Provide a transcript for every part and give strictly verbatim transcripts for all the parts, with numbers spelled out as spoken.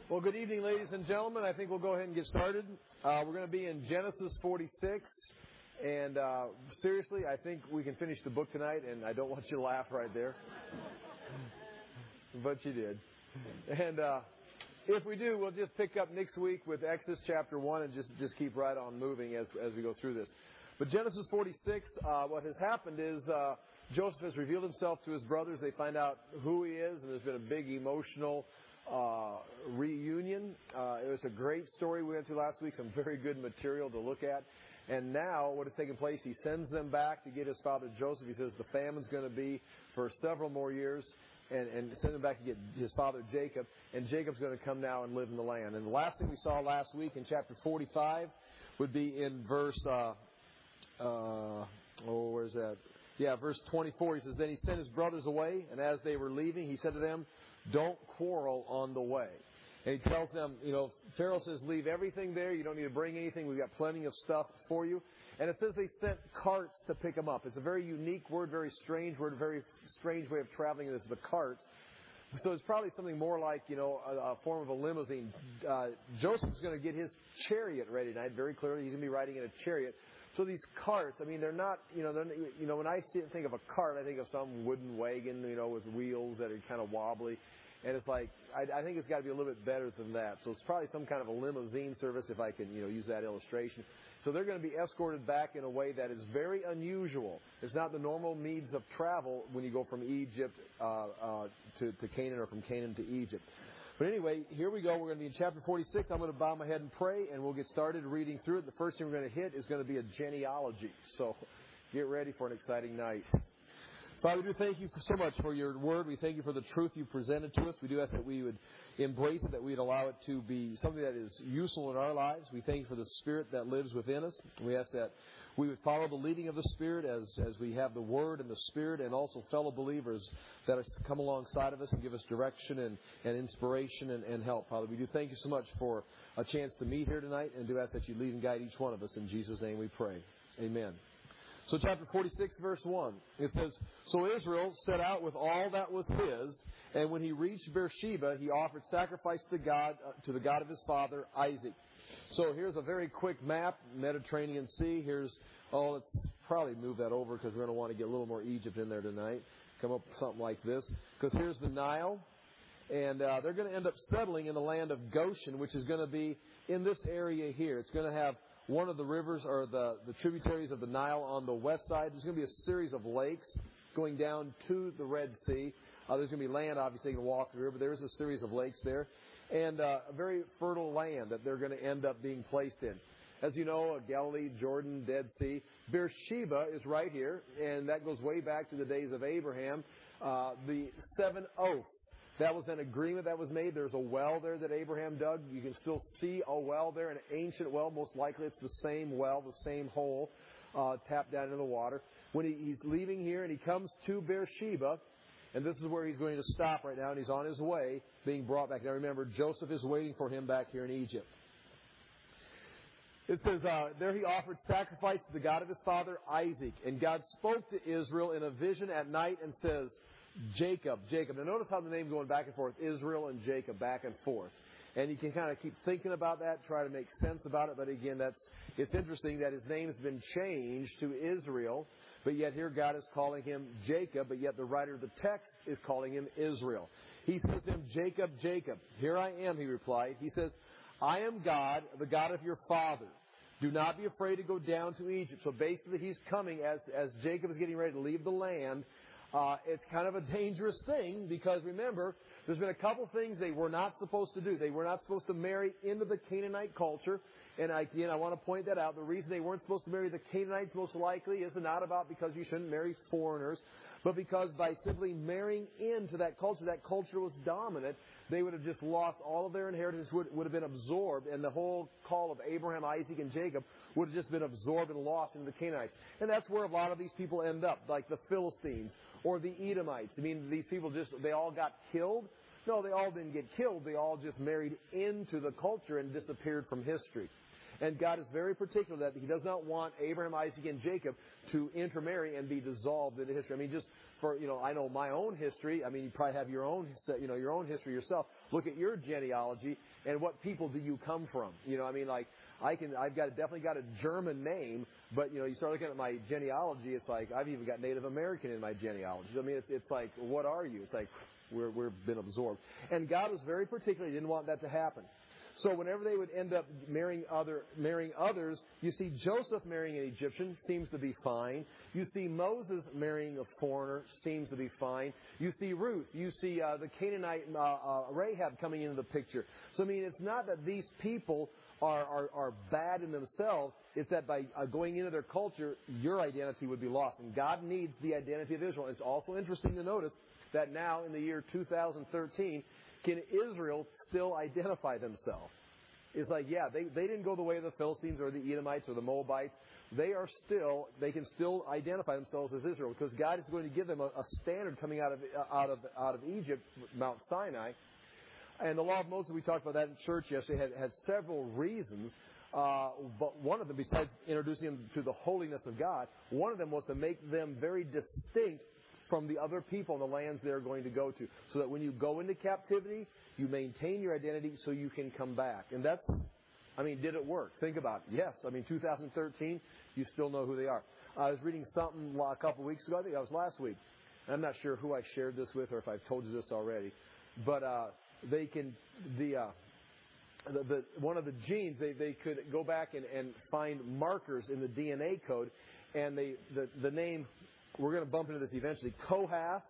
Well, good evening, ladies and gentlemen. I think we'll go ahead and get started. Uh, we're going to be in Genesis forty-six. And uh, seriously, I think we can finish the book tonight, and I don't want you to laugh right there. But you did. And uh, if we do, we'll just pick up next week with Exodus chapter one and just, just keep right on moving as, as we go through this. But Genesis forty-six, uh, what has happened is uh, Joseph has revealed himself to his brothers. They find out who he is, and there's been a big emotional uh, reunion. Uh, it was a great story we went through last week, some very good material to look at. And now what has taken place, he sends them back to get his father Joseph. He says the famine's going to be for several more years. And, and send him back to get his father Jacob. And Jacob's going to come now and live in the land. And the last thing we saw last week in chapter forty-five would be in verse, uh, uh, oh, where's that? Yeah, verse twenty-four. He says, then he sent his brothers away, and as they were leaving, he said to them, don't quarrel on the way. And he tells them, you know, Pharaoh says, leave everything there. You don't need to bring anything. We've got plenty of stuff for you. And it says they sent carts to pick them up. It's a very unique word, very strange word, very strange way of traveling. This is the carts. So it's probably something more like, you know, a, a form of a limousine. Uh, Joseph's going to get his chariot ready tonight, very clearly. He's going to be riding in a chariot. So these carts, I mean, they're not, you know, they're, you know, when I see, think of a cart, I think of some wooden wagon, you know, with wheels that are kind of wobbly. And it's like, I, I think it's got to be a little bit better than that. So it's probably some kind of a limousine service, if I can, you know, use that illustration. So they're going to be escorted back in a way that is very unusual. It's not the normal means of travel when you go from Egypt uh, uh, to, to Canaan or from Canaan to Egypt. But anyway, here we go. We're going to be in chapter forty-six. I'm going to bow my head and pray, and we'll get started reading through it. The first thing we're going to hit is going to be a genealogy. So get ready for an exciting night. Father, we do thank you so much for your word. We thank you for the truth you presented to us. We do ask that we would embrace it, that we'd allow it to be something that is useful in our lives. We thank you for the Spirit that lives within us. We ask that we would follow the leading of the Spirit as, as we have the Word and the Spirit, and also fellow believers that have come alongside of us and give us direction and, and inspiration and, and help. Father, we do thank you so much for a chance to meet here tonight, and do ask that you lead and guide each one of us. In Jesus' name we pray. Amen. So chapter forty-six, verse one, it says, so Israel set out with all that was his, and when he reached Beersheba, he offered sacrifice to God, uh, to the God of his father, Isaac. So here's a very quick map, Mediterranean Sea. Here's, oh, let's probably move that over because we're going to want to get a little more Egypt in there tonight. Come up with something like this. Because here's the Nile. And uh, they're going to end up settling in the land of Goshen, which is going to be in this area here. It's going to have one of the rivers or the, the tributaries of the Nile on the west side. There's going to be a series of lakes going down to the Red Sea. Uh, there's going to be land, obviously, you can walk through, but there's a series of lakes there. And uh, a very fertile land that they're going to end up being placed in. As you know, Galilee, Jordan, Dead Sea. Beersheba is right here, and that goes way back to the days of Abraham. Uh, the seven oaths. That was an agreement that was made. There's a well there that Abraham dug. You can still see a well there, an ancient well. Most likely it's the same well, the same hole, uh, tapped down into the water. When he, he's leaving here and he comes to Beersheba, and this is where he's going to stop right now, and he's on his way being brought back. Now remember, Joseph is waiting for him back here in Egypt. It says, uh, there he offered sacrifice to the God of his father, Isaac. And God spoke to Israel in a vision at night and says, Jacob, Jacob. Now notice how the name going back and forth, Israel and Jacob, back and forth. And you can kind of keep thinking about that, try to make sense about it. But again, that's it's interesting that his name has been changed to Israel. But yet here God is calling him Jacob, but yet the writer of the text is calling him Israel. He says to him, Jacob, Jacob. Here I am, he replied. He says, I am God, the God of your father. Do not be afraid to go down to Egypt. So basically he's coming as, as Jacob is getting ready to leave the land. Uh, it's kind of a dangerous thing because remember, there's been a couple things they were not supposed to do. They were not supposed to marry into the Canaanite culture. And again, I want to point that out. The reason they weren't supposed to marry the Canaanites most likely is not about because you shouldn't marry foreigners, but because by simply marrying into that culture, that culture was dominant, they would have just lost all of their inheritance, would, would have been absorbed, and the whole call of Abraham, Isaac, and Jacob would have just been absorbed and lost into the Canaanites. And that's where a lot of these people end up, like the Philistines or the Edomites. I mean, these people just, they all got killed. No, they all didn't get killed. They all just married into the culture and disappeared from history. And God is very particular that He does not want Abraham, Isaac, and Jacob to intermarry and be dissolved into history. I mean, just for, you know, I know my own history. I mean, you probably have your own, you know, your own history yourself. Look at your genealogy and what people do you come from. You know, I mean, like, I can, I've got, definitely got a German name, but, you know, you start looking at my genealogy, it's like, I've even got Native American in my genealogy. I mean, it's, it's like, what are you? It's like, we're, we've been absorbed. And God was very particular. He didn't want that to happen. So whenever they would end up marrying other marrying others, you see Joseph marrying an Egyptian, seems to be fine. You see Moses marrying a foreigner, seems to be fine. You see Ruth. You see uh, the Canaanite uh, uh, Rahab coming into the picture. So, I mean, it's not that these people are, are, are bad in themselves. It's that by uh, going into their culture, your identity would be lost. And God needs the identity of Israel. It's also interesting to notice that now in the year two thousand thirteen, can Israel still identify themselves? It's like, yeah, they, they didn't go the way of the Philistines or the Edomites or the Moabites. They are still, they can still identify themselves as Israel because God is going to give them a, a standard coming out of, out of, out of Egypt, Mount Sinai. And the law of Moses, we talked about that in church yesterday, had, had several reasons. Uh, but one of them, besides introducing them to the holiness of God, one of them was to make them very distinct from the other people in the lands they're going to go to. So that when you go into captivity, you maintain your identity so you can come back. And that's, I mean, did it work? Think about it. Yes. I mean, two thousand thirteen, you still know who they are. I was reading something a couple of weeks ago. I think that was last week. I'm not sure who I shared this with or if I've told you this already. But uh, they can, the, uh, the, the one of the genes, they, they could go back and, and find markers in the D N A code. And they, the, the name, we're going to bump into this eventually, Kohath,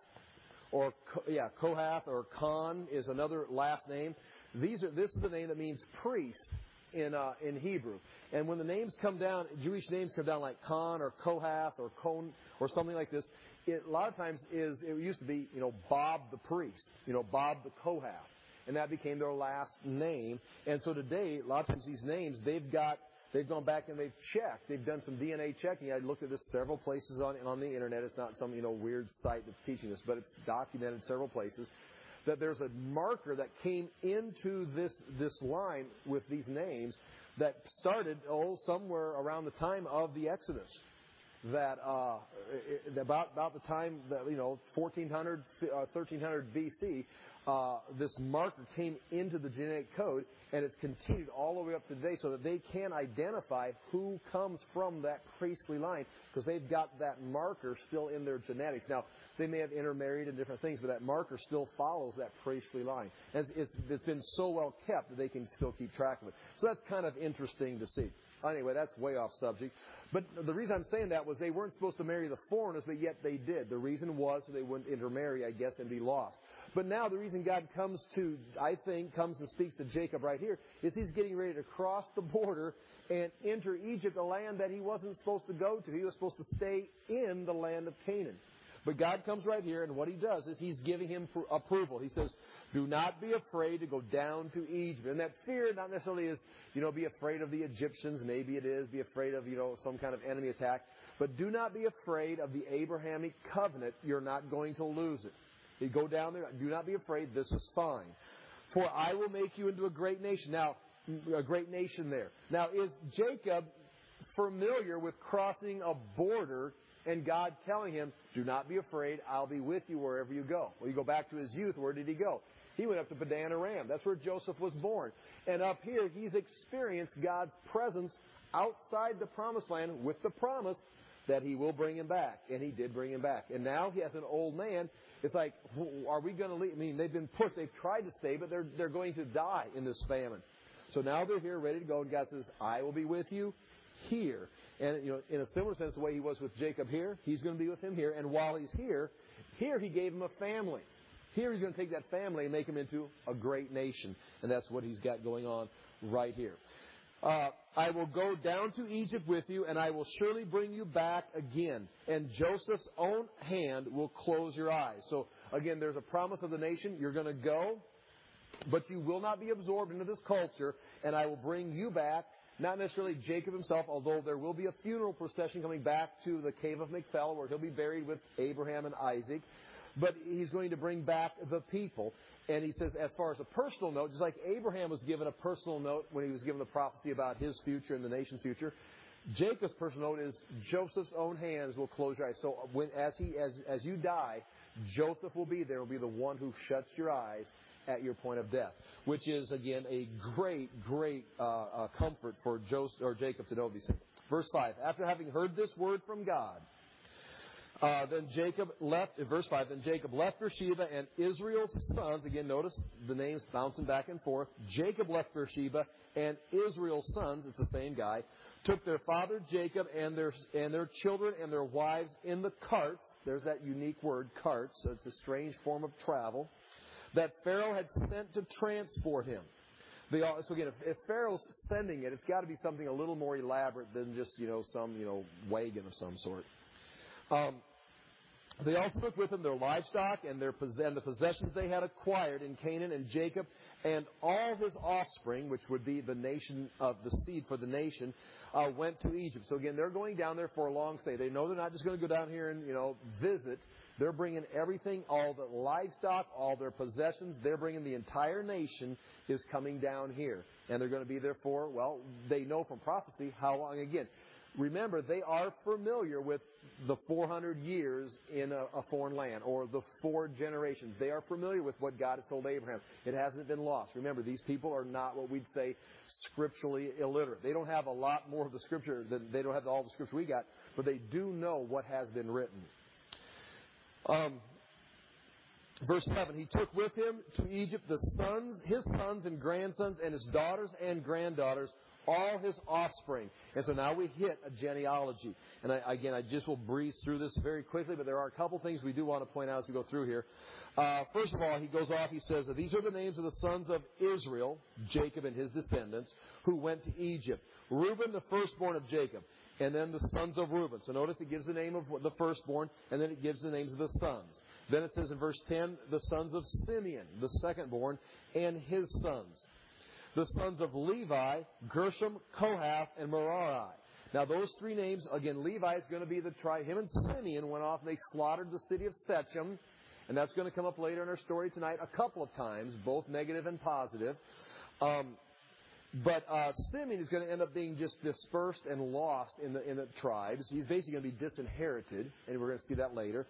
or yeah, Kohath or Khan is another last name. These are this is the name that means priest in uh, in Hebrew. And when the names come down, Jewish names come down like Khan or Kohath or Kon or something like this, it a lot of times is it used to be, you know, Bob the priest, you know, Bob the Kohath, and that became their last name. And so today, a lot of times these names they've got. They've gone back and they've checked. They've done some D N A checking. I looked at this several places on on the internet. It's not some, you know, weird site that's teaching this, but it's documented several places that there's a marker that came into this this line with these names that started oh somewhere around the time of the Exodus. That uh, about about the time that, you know, fourteen hundred, uh, thirteen hundred B C, uh, this marker came into the genetic code, and it's continued all the way up to today, so that they can identify who comes from that priestly line, because they've got that marker still in their genetics. Now, they may have intermarried and different things, but that marker still follows that priestly line. And it's, it's, it's been so well kept that they can still keep track of it. So that's kind of interesting to see. Anyway, that's way off subject. But the reason I'm saying that was they weren't supposed to marry the foreigners, but yet they did. The reason was so they wouldn't intermarry, I guess, and be lost. But now the reason God comes to, I think, comes and speaks to Jacob right here is he's getting ready to cross the border and enter Egypt, a land that he wasn't supposed to go to. He was supposed to stay in the land of Canaan. But God comes right here, and what he does is he's giving him approval. He says, do not be afraid to go down to Egypt. And that fear not necessarily is, you know, be afraid of the Egyptians. Maybe it is. Be afraid of, you know, some kind of enemy attack. But do not be afraid of the Abrahamic covenant. You're not going to lose it. You go down there. Do not be afraid. This is fine. For I will make you into a great nation. Now, a great nation there. Now, is Jacob familiar with crossing a border and God telling him, do not be afraid, I'll be with you wherever you go? Well, you go back to his youth, where did he go? He went up to Padan Aram. That's where Joseph was born. And up here, he's experienced God's presence outside the promised land with the promise that he will bring him back. And he did bring him back. And now he has an old man. It's like, are we going to leave? I mean, they've been pushed. They've tried to stay, but they're, they're going to die in this famine. So now they're here ready to go. And God says, I will be with you here. And, you know, in a similar sense, the way he was with Jacob here, he's going to be with him here. And while he's here, here he gave him a family. Here he's going to take that family and make him into a great nation. And that's what he's got going on right here. Uh, I will go down to Egypt with you, and I will surely bring you back again. And Joseph's own hand will close your eyes. So, again, there's a promise of the nation. You're going to go, but you will not be absorbed into this culture, and I will bring you back. Not necessarily Jacob himself, although there will be a funeral procession coming back to the cave of Machpelah, where he'll be buried with Abraham and Isaac. But he's going to bring back the people. And he says, as far as a personal note, just like Abraham was given a personal note when he was given the prophecy about his future and the nation's future, Jacob's personal note is Joseph's own hands will close your eyes. So when, as he, as, as you die, Joseph will be there, will be the one who shuts your eyes at your point of death, which is, again, a great, great uh, uh, comfort for Joseph, or Jacob to know these things. Verse five, after having heard this word from God, uh, then Jacob left, in verse five, then Jacob left Beersheba and Israel's sons, again, notice the names bouncing back and forth. Jacob left Beersheba and Israel's sons, it's the same guy, took their father Jacob and their, and their children and their wives in the carts. There's that unique word, carts, so it's a strange form of travel, that Pharaoh had sent to transport him. They all, so again, if, if Pharaoh's sending it, it's got to be something a little more elaborate than just, you know, some, you know, wagon of some sort. Um, they also took with them their livestock and their and the possessions they had acquired in Canaan, and Jacob and all his offspring, which would be the nation of the seed for the nation, uh, went to Egypt. So again, they're going down there for a long stay. They know they're not just going to go down here and, you know, visit. They're bringing everything, all the livestock, all their possessions. They're bringing the entire nation is coming down here. And they're going to be there for, well, they know from prophecy how long. Again, remember, they are familiar with the four hundred years in a, a foreign land, or the four generations. They are familiar with what God has told Abraham. It hasn't been lost. Remember, these people are not what we'd say scripturally illiterate. They don't have a lot more of the scripture than they don't have all the scripture we got, but they do know what has been written. Um, verse seven, he took with him to Egypt the sons, his sons and grandsons, and his daughters and granddaughters, all his offspring. And so now we hit a genealogy. And I, again, I just will breeze through this very quickly, but there are a couple things we do want to point out as we go through here. Uh, first of all, he goes off, he says that these are the names of the sons of Israel, Jacob and his descendants, who went to Egypt. Reuben, the firstborn of Jacob, and then the sons of Reuben. So notice it gives the name of the firstborn, and then it gives the names of the sons. Then it says in verse ten, the sons of Simeon, the secondborn, and his sons. The sons of Levi, Gershom, Kohath, and Merari. Now those three names, again, Levi is going to be the tribe. Him and Simeon went off and they slaughtered the city of Shechem. And that's going to come up later in our story tonight a couple of times, both negative and positive. Um, but uh, Simeon is going to end up being just dispersed and lost in the in the tribes. He's basically going to be disinherited, and we're going to see that later.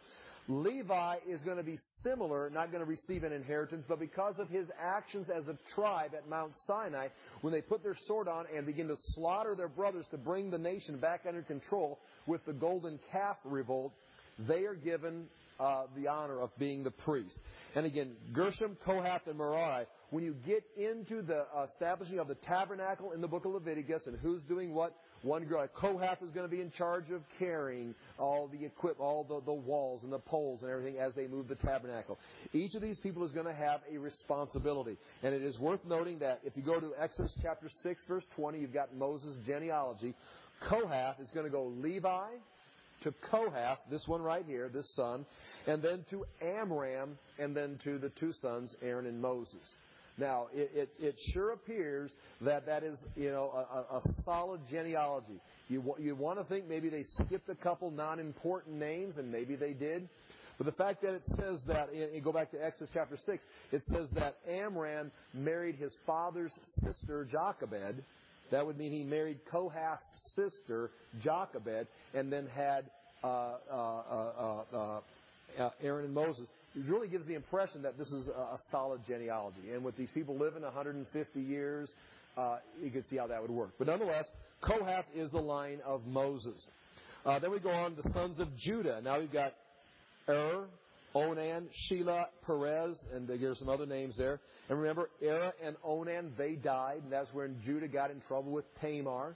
Levi is going to be similar, not going to receive an inheritance, but because of his actions as a tribe at Mount Sinai, when they put their sword on and begin to slaughter their brothers to bring the nation back under control with the golden calf revolt, they are given uh, the honor of being the priest. And again, Gershom, Kohath, and Merari, when you get into the establishing of the tabernacle in the book of Leviticus and who's doing what, one girl, Kohath is going to be in charge of carrying all the equip, all the, the walls and the poles and everything as they move the tabernacle. Each of these people is going to have a responsibility. And it is worth noting that if you go to Exodus chapter six, verse twenty, you've got Moses' genealogy. Kohath is going to go Levi to Kohath, this one right here, this son, and then to Amram, and then to the two sons, Aaron and Moses. Now, it, it, it sure appears that that is, you know, a, a solid genealogy. You, you want to think maybe they skipped a couple non-important names, and maybe they did. But the fact that it says that, and go back to Exodus chapter six, it says that Amram married his father's sister, Jochebed. That would mean he married Kohath's sister, Jochebed, and then had uh, uh, uh, uh, uh, Aaron and Moses. It really gives the impression that this is a, a solid genealogy. And with these people living one hundred fifty years, uh, you can see how that would work. But nonetheless, Kohath is the line of Moses. Uh, then we go on to the sons of Judah. Now we've got Er, Onan, Shelah, Perez, and there's some other names there. And remember, Er and Onan, they died, and that's when Judah got in trouble with Tamar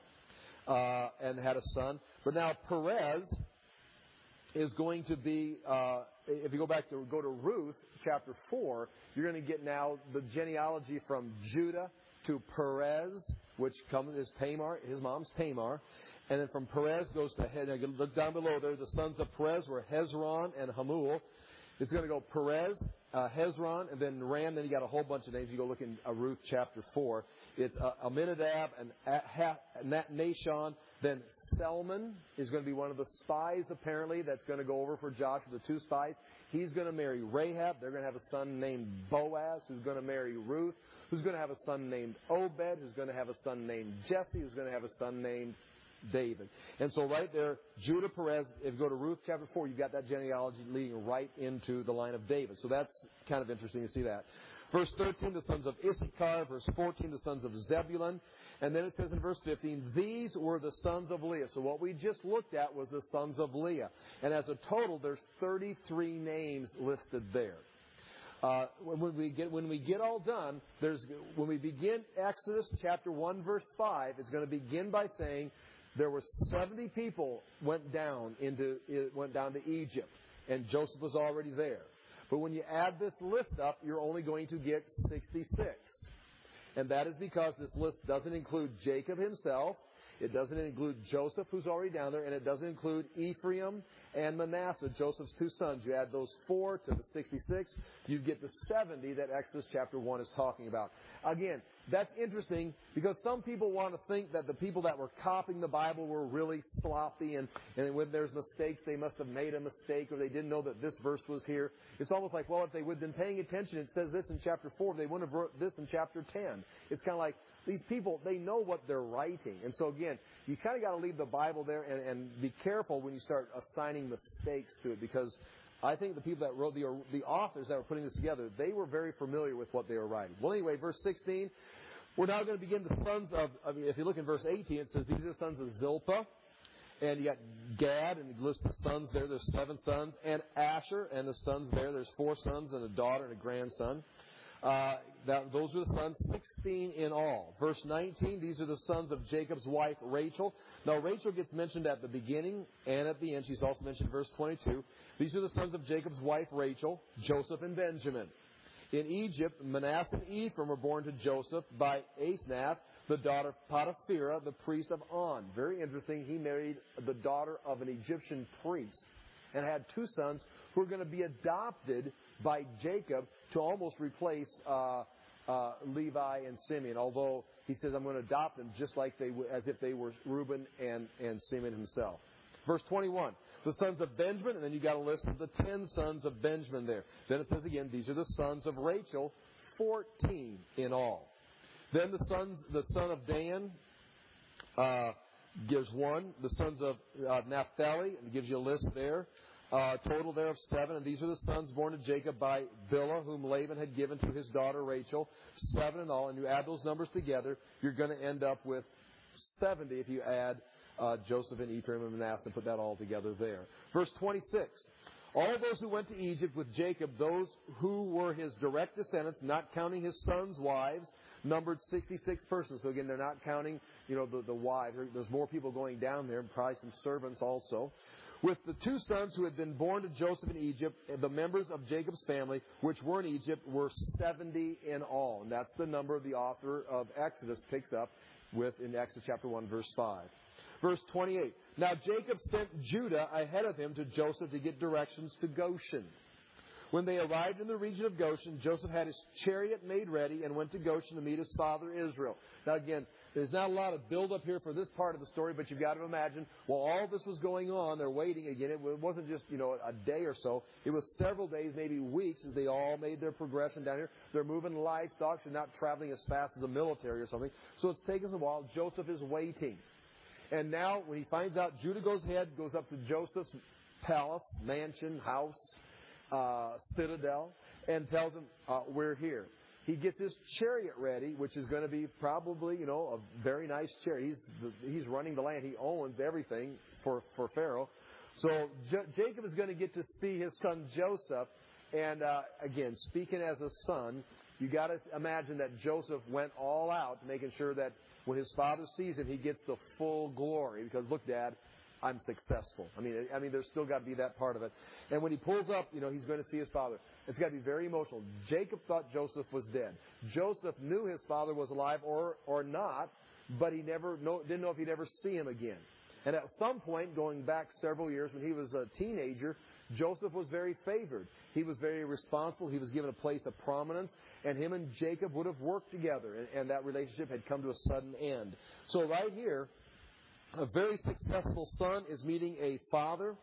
uh, and had a son. But now Perez is going to be, uh, if you go back to go to Ruth chapter four, you're going to get now the genealogy from Judah to Perez, which comes is Tamar, his mom's Tamar. And then from Perez goes to, look down below there, the sons of Perez were Hezron and Hamul. It's going to go Perez, uh, Hezron, and then Ram. Then you got a whole bunch of names. You go look in uh, Ruth chapter four. It's uh, Aminadab and uh, Nashon, then Selman is going to be one of the spies, apparently, that's going to go over for Joshua, the two spies. He's going to marry Rahab. They're going to have a son named Boaz, who's going to marry Ruth, who's going to have a son named Obed, who's going to have a son named Jesse, who's going to have a son named David. And so right there, Judah, Perez, if you go to Ruth chapter four, you've got that genealogy leading right into the line of David. So that's kind of interesting to see that. Verse thirteen, the sons of Issachar. Verse fourteen, the sons of Zebulun. And then it says in verse fifteen, these were the sons of Leah. So what we just looked at was the sons of Leah. And as a total, there's thirty-three names listed there. Uh, when we get when we get all done, there's when we begin Exodus chapter one, verse five, it's going to begin by saying there were seventy people went down into went down to Egypt, and Joseph was already there. But when you add this list up, you're only going to get sixty-six. And that is because this list doesn't include Jacob himself. It doesn't include Joseph, who's already down there. And it doesn't include Ephraim and Manasseh, Joseph's two sons. You add those four to the sixty-six, you get the seventy that Exodus chapter one is talking about. Again, that's interesting because some people want to think that the people that were copying the Bible were really sloppy, and, and when there's mistakes, they must have made a mistake, or they didn't know that this verse was here. It's almost like, well, if they would have been paying attention, it says this in chapter four, they wouldn't have wrote this in chapter ten. It's kind of like these people, they know what they're writing. And so again, you kind of got to leave the Bible there and, and be careful when you start assigning mistakes to it, because I think the people that wrote, the, the authors that were putting this together, they were very familiar with what they were writing. Well, anyway, verse sixteen, we're now going to begin the sons of, I mean, if you look in verse eighteen, it says, these are the sons of Zilpah. And you got Gad, and you list the sons there. There's seven sons. And Asher, and the sons there. There's four sons and a daughter and a grandson. Uh, that, those are the sons, sixteen in all. Verse nineteen, these are the sons of Jacob's wife, Rachel. Now, Rachel gets mentioned at the beginning and at the end. She's also mentioned in verse twenty-two. These are the sons of Jacob's wife, Rachel, Joseph and Benjamin. In Egypt, Manasseh and Ephraim were born to Joseph by Asenath, the daughter of Potipherah, the priest of On. Very interesting. He married the daughter of an Egyptian priest and had two sons who were going to be adopted by Jacob to almost replace uh, uh, Levi and Simeon. Although he says, I'm going to adopt them just like they w- as if they were Reuben and, and Simeon himself. Verse twenty-one, the sons of Benjamin, and then you got a list of the ten sons of Benjamin there. Then it says again, these are the sons of Rachel, fourteen in all. Then the sons, the son of Dan uh, gives one. The sons of uh, Naphtali, and gives you a list there. Uh, total there of seven, and these are the sons born to Jacob by Bilhah, whom Laban had given to his daughter Rachel. Seven in all, and you add those numbers together, you're going to end up with seventy if you add uh, Joseph and Ephraim and Manasseh and put that all together there. Verse twenty-six, all those who went to Egypt with Jacob, those who were his direct descendants, not counting his sons' wives, numbered sixty-six persons. So again, they're not counting, you know, the, the wives. There's more people going down there, and probably some servants also. With the two sons who had been born to Joseph in Egypt, the members of Jacob's family, which were in Egypt, were seventy in all. And that's the number the author of Exodus picks up with in Exodus chapter one, verse five. Verse twenty-eight, now Jacob sent Judah ahead of him to Joseph to get directions to Goshen. When they arrived in the region of Goshen, Joseph had his chariot made ready and went to Goshen to meet his father Israel. Now again, there's not a lot of build-up here for this part of the story, but you've got to imagine, while all this was going on, they're waiting again. It wasn't just, you know, a day or so. It was several days, maybe weeks, as they all made their progression down here. They're moving livestock. They're not traveling as fast as the military or something. So it's taken a while. Joseph is waiting. And now, when he finds out, Judah goes ahead, goes up to Joseph's palace, mansion, house, uh, citadel, and tells him, uh, we're here. He gets his chariot ready, which is going to be probably, you know, a very nice chariot. He's he's running the land. He owns everything for, for Pharaoh. So J- Jacob is going to get to see his son Joseph. And uh, again, speaking as a son, you got to imagine that Joseph went all out, making sure that when his father sees him, he gets the full glory. Because look, Dad, I'm successful. I mean, I mean, there's still got to be that part of it. And when he pulls up, you know, he's going to see his father. It's got to be very emotional. Jacob thought Joseph was dead. Joseph knew his father was alive or or not, but he never know, didn't know if he'd ever see him again. And at some point, going back several years, when he was a teenager, Joseph was very favored. He was very responsible. He was given a place of prominence. And him and Jacob would have worked together. And, and that relationship had come to a sudden end. So right here, A very successful son is meeting a father.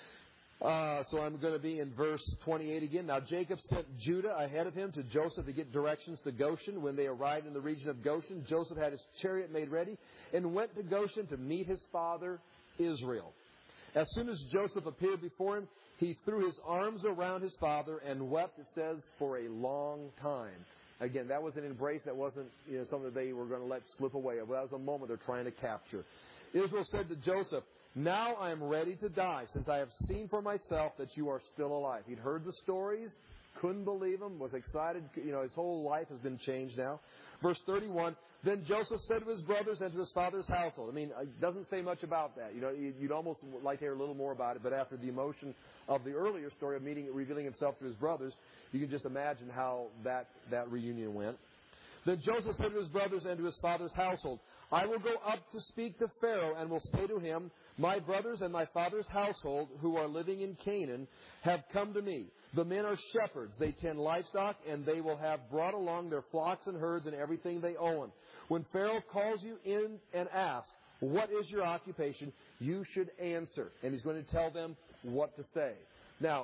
Uh, so I'm going to be in verse twenty-eight again. Now Jacob sent Judah ahead of him to Joseph to get directions to Goshen. When they arrived in the region of Goshen, Joseph had his chariot made ready and went to Goshen to meet his father Israel. As soon as Joseph appeared before him, he threw his arms around his father and wept, it says, for a long time. Again, that was an embrace. That wasn't, you know, something that they were going to let slip away. That was a moment they're trying to capture. Israel said to Joseph, now I am ready to die, since I have seen for myself that you are still alive. He'd heard the stories, couldn't believe them, was excited. You know, his whole life has been changed now. Verse thirty-one, then Joseph said to his brothers and to his father's household. I mean, it doesn't say much about that. You know, you'd almost like to hear a little more about it, but after the emotion of the earlier story of meeting, revealing himself to his brothers, you can just imagine how that, that reunion went. Then Joseph said to his brothers and to his father's household, I will go up to speak to Pharaoh and will say to him, my brothers and my father's household who are living in Canaan have come to me. The men are shepherds. They tend livestock, and they will have brought along their flocks and herds and everything they own. When Pharaoh calls you in and asks, what is your occupation? You should answer. And he's going to tell them what to say. Now,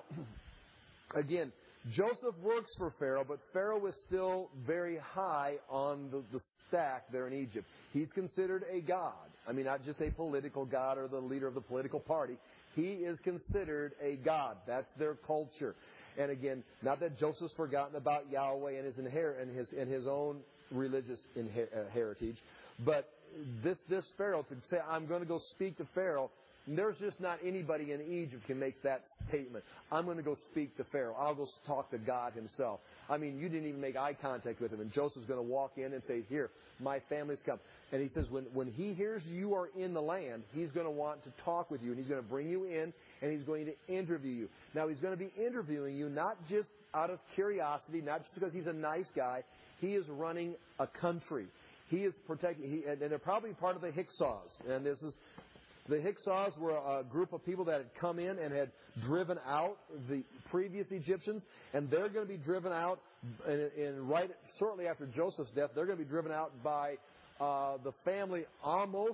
again, Joseph works for Pharaoh, but Pharaoh is still very high on the, the stack there in Egypt. He's considered a god. I mean, not just a political god or the leader of the political party. He is considered a god. That's their culture. And again, not that Joseph's forgotten about Yahweh and his inher- and his and his own religious inher- uh, heritage, but this this Pharaoh to say, I'm going to go speak to Pharaoh. There's just not anybody in Egypt can make that statement. I'm going to go speak to Pharaoh. I'll go talk to God himself. I mean, you didn't even make eye contact with him. And Joseph's going to walk in and say, here, my family's come. And he says, when, when he hears you are in the land, he's going to want to talk with you. And he's going to bring you in, and he's going to interview you. Now, he's going to be interviewing you not just out of curiosity, not just because he's a nice guy. He is running a country. He is protecting, he, and, and they're probably part of the Hyksos. And this is... The Hyksos were a group of people that had come in and had driven out the previous Egyptians, and they're going to be driven out in, in right shortly after Joseph's death. They're going to be driven out by uh, the family Amos.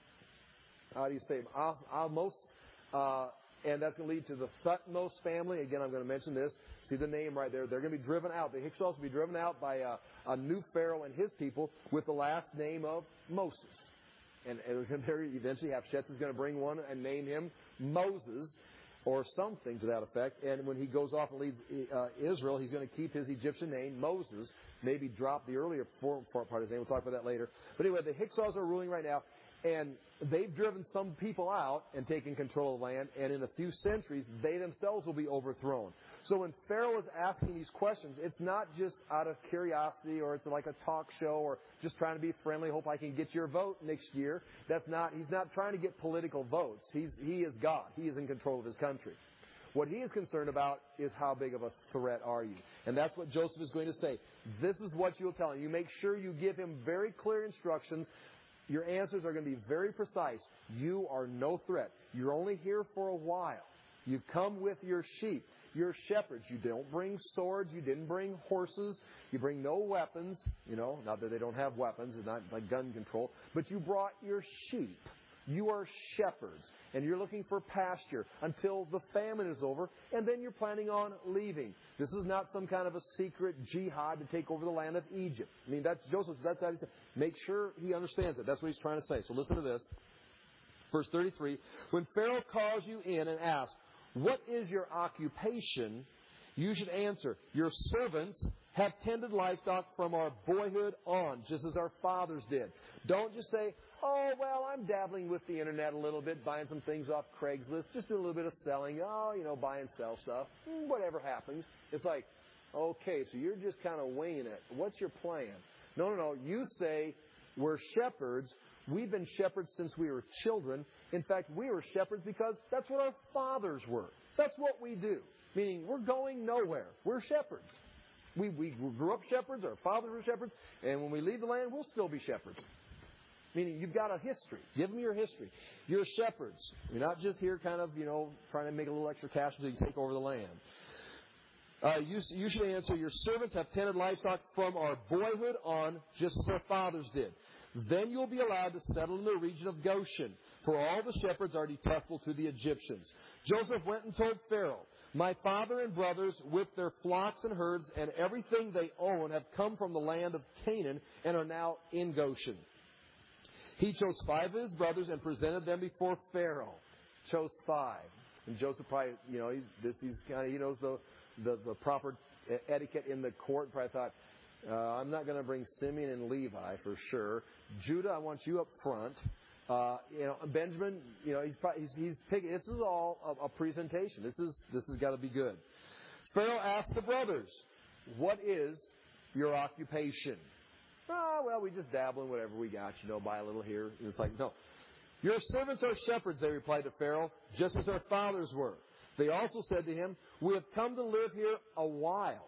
How do you say it? Amos, uh, and that's going to lead to the Thutmose family. Again, I'm going to mention this. See the name right there. They're going to be driven out. The Hyksos will be driven out by a, a new pharaoh and his people with the last name of Moses. And eventually Hatshepsut is going to bring one and name him Moses or something to that effect. And when he goes off and leads uh, Israel, he's going to keep his Egyptian name, Moses, maybe drop the earlier part of his name. We'll talk about that later. But anyway, the Hyksos are ruling right now, and they've driven some people out and taken control of the land, and in a few centuries, they themselves will be overthrown. So when Pharaoh is asking these questions, it's not just out of curiosity or it's like a talk show or just trying to be friendly, hope I can get your vote next year. That's not, he's not trying to get political votes. He's, he is God. He is in control of his country. What he is concerned about is how big of a threat are you. And that's what Joseph is going to say. This is what you'll tell him. You make sure you give him very clear instructions. Your answers are going to be very precise. You are no threat. You're only here for a while. You've come with your sheep. You're shepherds. You don't bring swords. You didn't bring horses. You bring no weapons. You know, not that they don't have weapons. It's not like gun control. But you brought your sheep. You are shepherds. And you're looking for pasture until the famine is over. And then you're planning on leaving. This is not some kind of a secret jihad to take over the land of Egypt. I mean, that's Joseph. That's how he said. Make sure he understands it. That's what he's trying to say. So listen to this. Verse thirty-three. When Pharaoh calls you in and asks, what is your occupation? You should answer, your servants have tended livestock from our boyhood on, just as our fathers did. Don't just say, oh, well, I'm dabbling with the internet a little bit, buying some things off Craigslist, just doing a little bit of selling. Oh, you know, buy and sell stuff. Whatever happens. It's like, okay, so you're just kind of winging it. What's your plan? No, no, no. You say, we're shepherds. We've been shepherds since we were children. In fact, we were shepherds because that's what our fathers were. That's what we do. Meaning, we're going nowhere. We're shepherds. We, we grew up shepherds. Our fathers were shepherds. And when we leave the land, we'll still be shepherds. Meaning, you've got a history. Give me your history. You're shepherds. You're not just here kind of, you know, trying to make a little extra cash so you can take over the land. Uh, you, you should answer, your servants have tended livestock from our boyhood on, just as our fathers did. Then you'll be allowed to settle in the region of Goshen, for all the shepherds are detestable to the Egyptians. Joseph went and told Pharaoh, my father and brothers with their flocks and herds and everything they own have come from the land of Canaan and are now in Goshen. He chose five of his brothers and presented them before Pharaoh. Chose five. And Joseph probably, you know, he's, this, he's kind of, he knows the, the, the proper etiquette in the court. Probably thought, uh, I'm not going to bring Simeon and Levi for sure. Judah, I want you up front. Uh, you know, Benjamin, you know, he's probably, he's, he's picking. This is all a, a presentation. This is this has got to be good. Pharaoh asked the brothers, "What is your occupation?" Oh, well, we just dabble in whatever we got, you know, buy a little here. And it's like, no. Your servants are shepherds, they replied to Pharaoh, just as our fathers were. They also said to him, we have come to live here a while.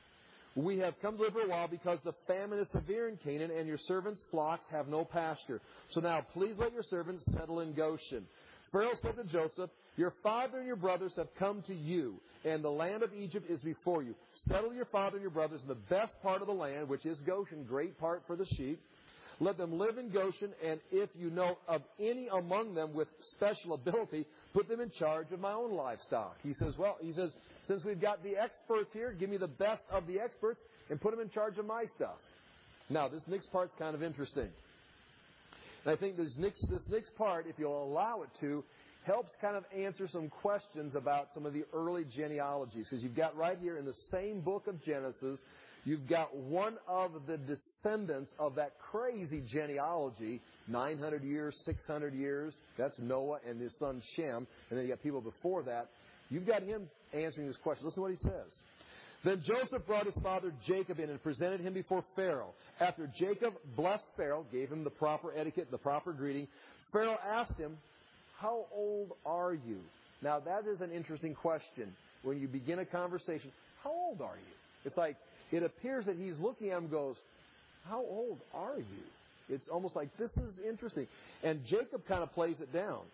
We have come to live for a while because the famine is severe in Canaan, and your servants' flocks have no pasture. So now, please let your servants settle in Goshen. Pharaoh said to Joseph, your father and your brothers have come to you, and the land of Egypt is before you. Settle your father and your brothers in the best part of the land, which is Goshen, great part for the sheep. Let them live in Goshen, and if you know of any among them with special ability, put them in charge of my own livestock. He says, well, he says, since we've got the experts here, give me the best of the experts and put them in charge of my stuff. Now, this next part's kind of interesting. And I think this next, this next part, if you'll allow it to, helps kind of answer some questions about some of the early genealogies. Because you've got right here in the same book of Genesis, you've got one of the descendants of that crazy genealogy, nine hundred years, six hundred years. That's Noah and his son Shem. And then you got people before that. You've got him answering this question. Listen to what he says. Then Joseph brought his father Jacob in and presented him before Pharaoh. After Jacob blessed Pharaoh, gave him the proper etiquette, the proper greeting, Pharaoh asked him, how old are you? Now, that is an interesting question. When you begin a conversation, how old are you? It's like, it appears that he's looking at him and goes, how old are you? It's almost like, this is interesting. And Jacob kind of plays it down.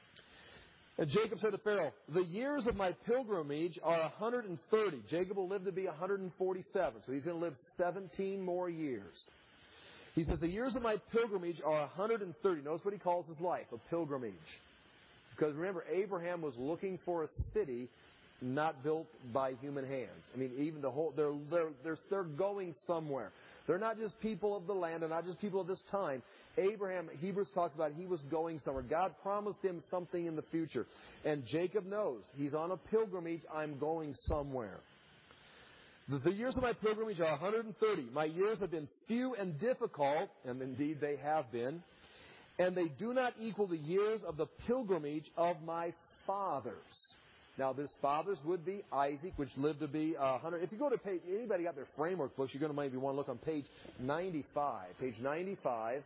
And Jacob said to Pharaoh, the years of my pilgrimage are one hundred thirty. Jacob will live to be one hundred forty-seven. So he's going to live seventeen more years. He says, the years of my pilgrimage are one hundred thirty. Notice what he calls his life, a pilgrimage. Because remember, Abraham was looking for a city not built by human hands. I mean, even the whole, they're, they're, they're, they're going somewhere. They're not just people of the land. They're not just people of this time. Abraham, Hebrews talks about he was going somewhere. God promised him something in the future. And Jacob knows he's on a pilgrimage. I'm going somewhere. The, the years of my pilgrimage are one hundred thirty. My years have been few and difficult, and indeed they have been. And they do not equal the years of the pilgrimage of my fathers. Now, this father's would be Isaac, which lived to be uh, one hundred. If you go to page, anybody got their framework books, you're going to maybe want to look on page ninety-five. Page ninety-five.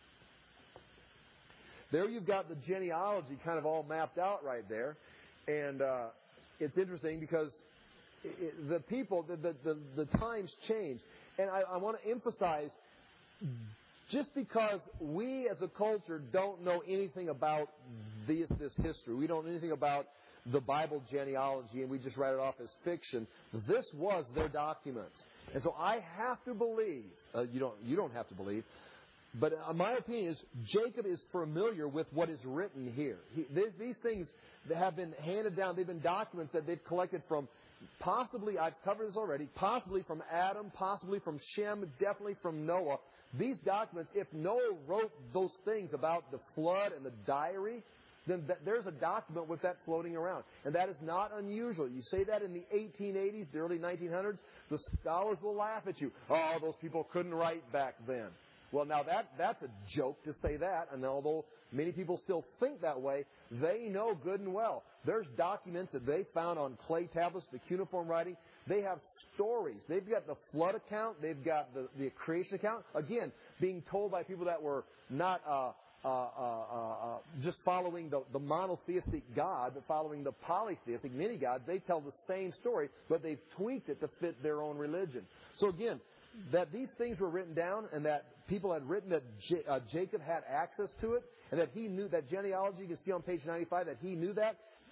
There you've got the genealogy kind of all mapped out right there. And uh, it's interesting because it, it, the people, the, the, the, the times change. And I, I want to emphasize, just because we as a culture don't know anything about this, this history, we don't know anything about the Bible genealogy, and we just write it off as fiction. This was their documents. And so I have to believe, uh, you don't you don't have to believe, but uh, my opinion is Jacob is familiar with what is written here. He, these, these things that have been handed down, they've been documents that they've collected from possibly, I've covered this already, possibly from Adam, possibly from Shem, definitely from Noah. These documents, if Noah wrote those things about the flood and the diary, then th- there's a document with that floating around. And that is not unusual. You say that in the eighteen eighties, the early nineteen hundreds, the scholars will laugh at you. Oh, those people couldn't write back then. Well, now that that's a joke to say that, and although many people still think that way, they know good and well. There's documents that they found on clay tablets, the cuneiform writing. They have stories. They've got the flood account. They've got the, the creation account. Again, being told by people that were not uh, uh, uh, uh, just following the, the monotheistic God, but following the polytheistic, many gods. They tell the same story, but they've tweaked it to fit their own religion. So again, that these things were written down and that people had written that J- uh, Jacob had access to it and that he knew that genealogy, you can see on page ninety-five that he knew that.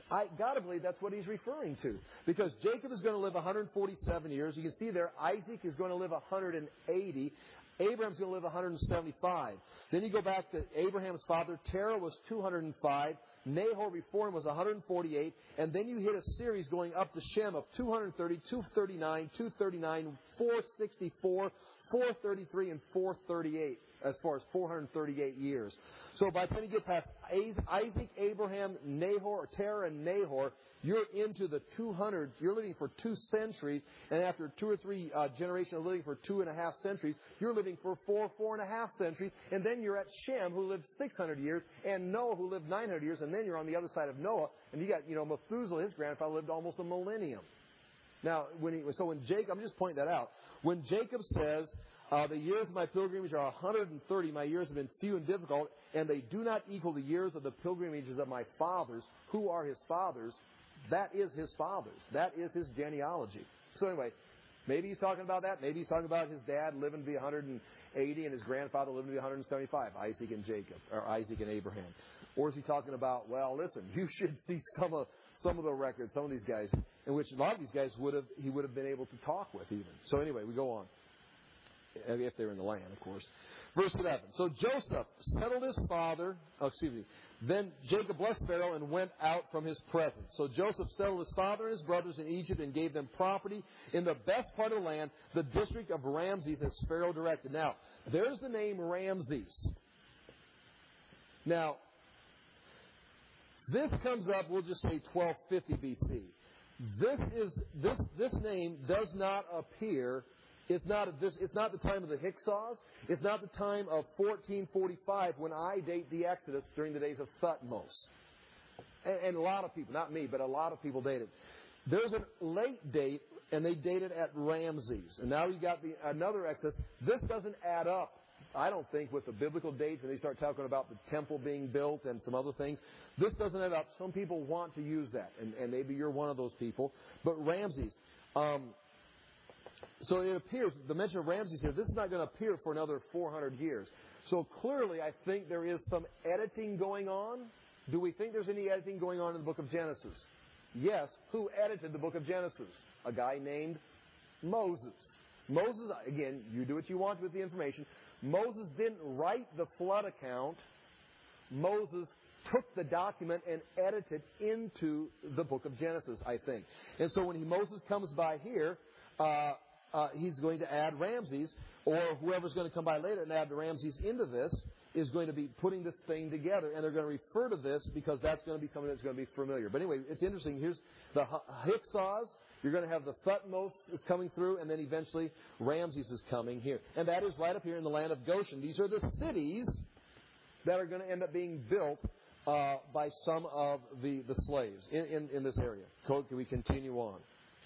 I got to believe that's what he's referring to. Because Jacob is going to live one hundred forty-seven years. You can see there, Isaac is going to live one hundred eighty. Abraham's going to live one hundred seventy-five. Then you go back to Abraham's father. Terah was two hundred five. Nahor before him was one hundred forty-eight. And then you hit a series going up to Shem of two hundred thirty, two thirty-nine, two thirty-nine, four sixty-four, four thirty-three, and four thirty-eight, as far as four hundred thirty-eight years. So by the time you get past Isaac, Abraham, Nahor, Terah, and Nahor, you're into the two hundreds. You're living for two centuries, and after two or three uh, generations of living for two and a half centuries, you're living for four, four and a half centuries, and then you're at Shem, who lived six hundred years, and Noah, who lived nine hundred years, and then you're on the other side of Noah, and you got, you know, Methuselah, his grandfather, lived almost a millennium. Now, when he, so when Jacob, I'm just pointing that out. When Jacob says, uh, the years of my pilgrimage are one hundred thirty, my years have been few and difficult, and they do not equal the years of the pilgrimages of my fathers. Who are his fathers? That is his fathers. That is his genealogy. So anyway, maybe he's talking about that. Maybe he's talking about his dad living to be one hundred eighty and his grandfather living to be one hundred seventy-five, Isaac and Jacob, or Isaac and Abraham. Or is he talking about, well, listen, you should see some of some of the records, some of these guys, in which a lot of these guys would have he would have been able to talk with even. So anyway, we go on. If they're in the land, of course. Verse eleven. So Joseph settled his father, oh, excuse me, then Jacob blessed Pharaoh and went out from his presence. So Joseph settled his father and his brothers in Egypt and gave them property in the best part of the land, the district of Ramses, as Pharaoh directed. Now, there's the name Ramses. Now, this comes up, we'll just say twelve fifty B C. This is this this name does not appear. It's not this. It's not the time of the Hyksos. It's not the time of fourteen forty-five when I date the Exodus during the days of Thutmose. And, and a lot of people, not me, but a lot of people date it. There's a late date, and they date it at Ramses. And now you got the another Exodus. This doesn't add up, I don't think, with the biblical dates, and they start talking about the temple being built and some other things. This doesn't add up. Some people want to use that, and, and maybe you're one of those people. But Ramses. Um, So it appears, the mention of Ramses here, this is not going to appear for another four hundred years. So clearly, I think there is some editing going on. Do we think there's any editing going on in the book of Genesis? Yes. Who edited the book of Genesis? A guy named Moses. Moses, again, you do what you want with the information. Moses didn't write the flood account. Moses took the document and edited into the book of Genesis, I think. And so when he, Moses comes by here, uh, Uh, he's going to add Ramses, or whoever's going to come by later and add the Ramses into this is going to be putting this thing together, and they're going to refer to this because that's going to be something that's going to be familiar. But anyway, it's interesting. Here's the Hyksos. You're going to have the Thutmose is coming through, and then eventually Ramses is coming here. And that is right up here in the land of Goshen. These are the cities that are going to end up being built uh, by some of the, the slaves in, in, in this area. Can we continue on?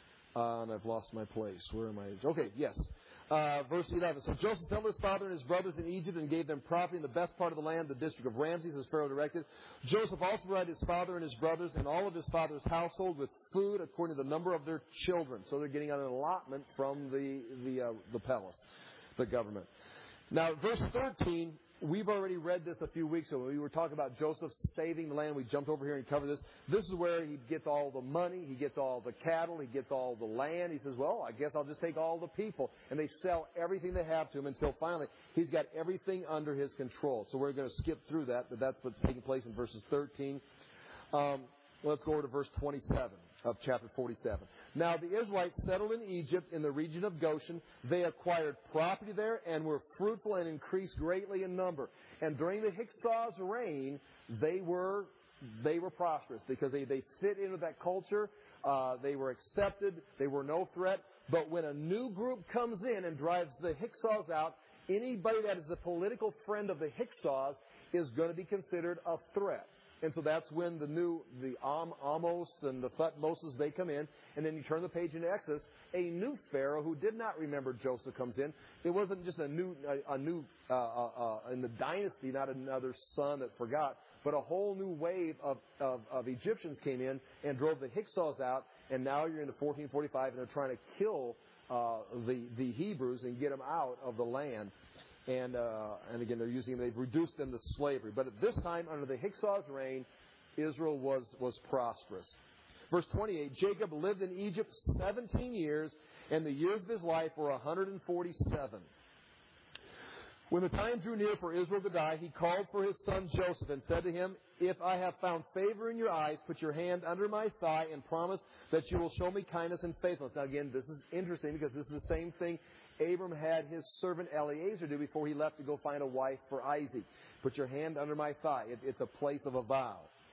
Uh, and I've lost my place. Where am I? Okay, yes. Uh, verse eleven. So Joseph settled his father and his brothers in Egypt and gave them property in the best part of the land, the district of Ramses, as Pharaoh directed. Joseph also provided his father and his brothers and all of his father's household with food according to the number of their children. So they're getting an allotment from the the uh, the palace, the government. Now, verse thirteen. We've already read this a few weeks ago. We were talking about Joseph saving the land. We jumped over here and covered this. This is where he gets all the money. He gets all the cattle. He gets all the land. He says, well, I guess I'll just take all the people. And they sell everything they have to him until finally he's got everything under his control. So we're going to skip through that, but that's what's taking place in verses thirteen. Um, let's go over to verse twenty-seven of chapter forty-seven. Now the Israelites settled in Egypt in the region of Goshen. They acquired property there and were fruitful and increased greatly in number. And during the Hyksos reign, they were they were prosperous because they, they fit into that culture. Uh, they were accepted. They were no threat. But when a new group comes in and drives the Hyksos out, anybody that is the political friend of the Hyksos is going to be considered a threat. And so that's when the new, the Am, Amos and the Thutmoses, they come in. And then you turn the page into Exodus. A new Pharaoh who did not remember Joseph comes in. It wasn't just a new, a, a new, uh, uh, uh, in the dynasty, not another son that forgot, but a whole new wave of, of, of Egyptians came in and drove the Hyksos out. And now you're into fourteen forty-five and they're trying to kill, uh, the, the Hebrews and get them out of the land. And uh, and again, they're using they've reduced them to slavery. But at this time, under the Hyksos reign, Israel was, was prosperous. Verse twenty-eight, Jacob lived in Egypt seventeen years, and the years of his life were one hundred forty-seven. When the time drew near for Israel to die, he called for his son Joseph and said to him, "If I have found favor in your eyes, put your hand under my thigh and promise that you will show me kindness and faithfulness." Now again, this is interesting because this is the same thing Abram had his servant Eliezer do before he left to go find a wife for Isaac. Put your hand under my thigh. It, it's a place of a vow.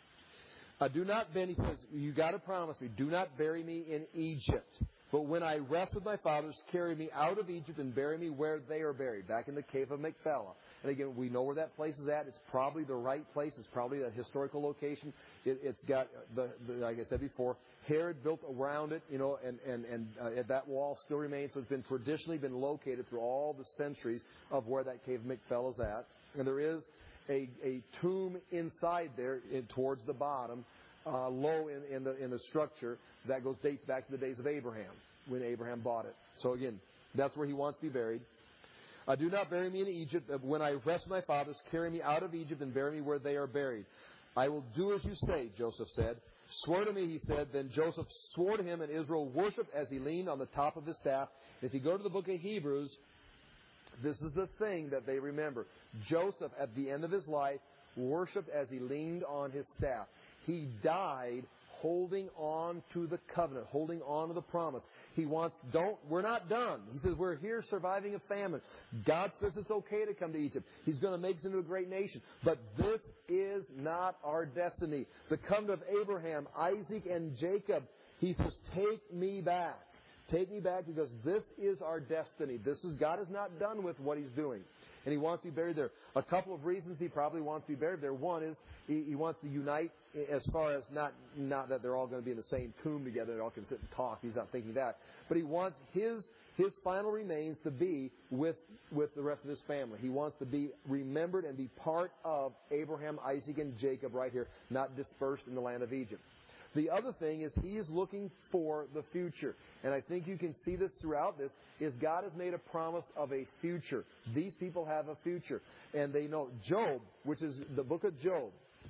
Uh, do not, Ben, he says, you got to promise me, do not bury me in Egypt. But when I rest with my fathers, carry me out of Egypt and bury me where they are buried, back in the cave of Machpelah. And again, we know where that place is at. It's probably the right place. It's probably a historical location. It, it's got, the, the, like I said before, Herod built around it, you know, and, and, and uh, that wall still remains. So it's been traditionally been located through all the centuries of where that cave of Machpelah is at. And there is a, a tomb inside there in, towards the bottom, uh, low in, in the in the structure that goes dates back to the days of Abraham when Abraham bought it. So again, that's where he wants to be buried. Uh, do not bury me in Egypt. When I rest with my fathers, carry me out of Egypt and bury me where they are buried. I will do as you say, Joseph said. Swear to me, he said. Then Joseph swore to him, and Israel worshipped as he leaned on the top of his staff. If you go to the book of Hebrews, this is the thing that they remember. Joseph, at the end of his life, worshipped as he leaned on his staff. He died holding on to the covenant, holding on to the promise. He wants, don't, we're not done. He says, we're here surviving a famine. God says it's okay to come to Egypt. He's going to make us into a great nation. But this is not our destiny. The covenant of Abraham, Isaac, and Jacob, he says, take me back. Take me back because this is our destiny. This is, God is not done with what He's doing. And He wants to be buried there. A couple of reasons He probably wants to be buried there. One is He, he wants to unite as far as not, not that they're all going to be in the same tomb together. They all can sit and talk. He's not thinking that. But He wants His His final remains to be with, with the rest of His family. He wants to be remembered and be part of Abraham, Isaac, and Jacob right here, not dispersed in the land of Egypt. The other thing is He is looking for the future. And I think you can see this throughout this, is God has made a promise of a future. These people have a future. And they know Job, which is the book of Job,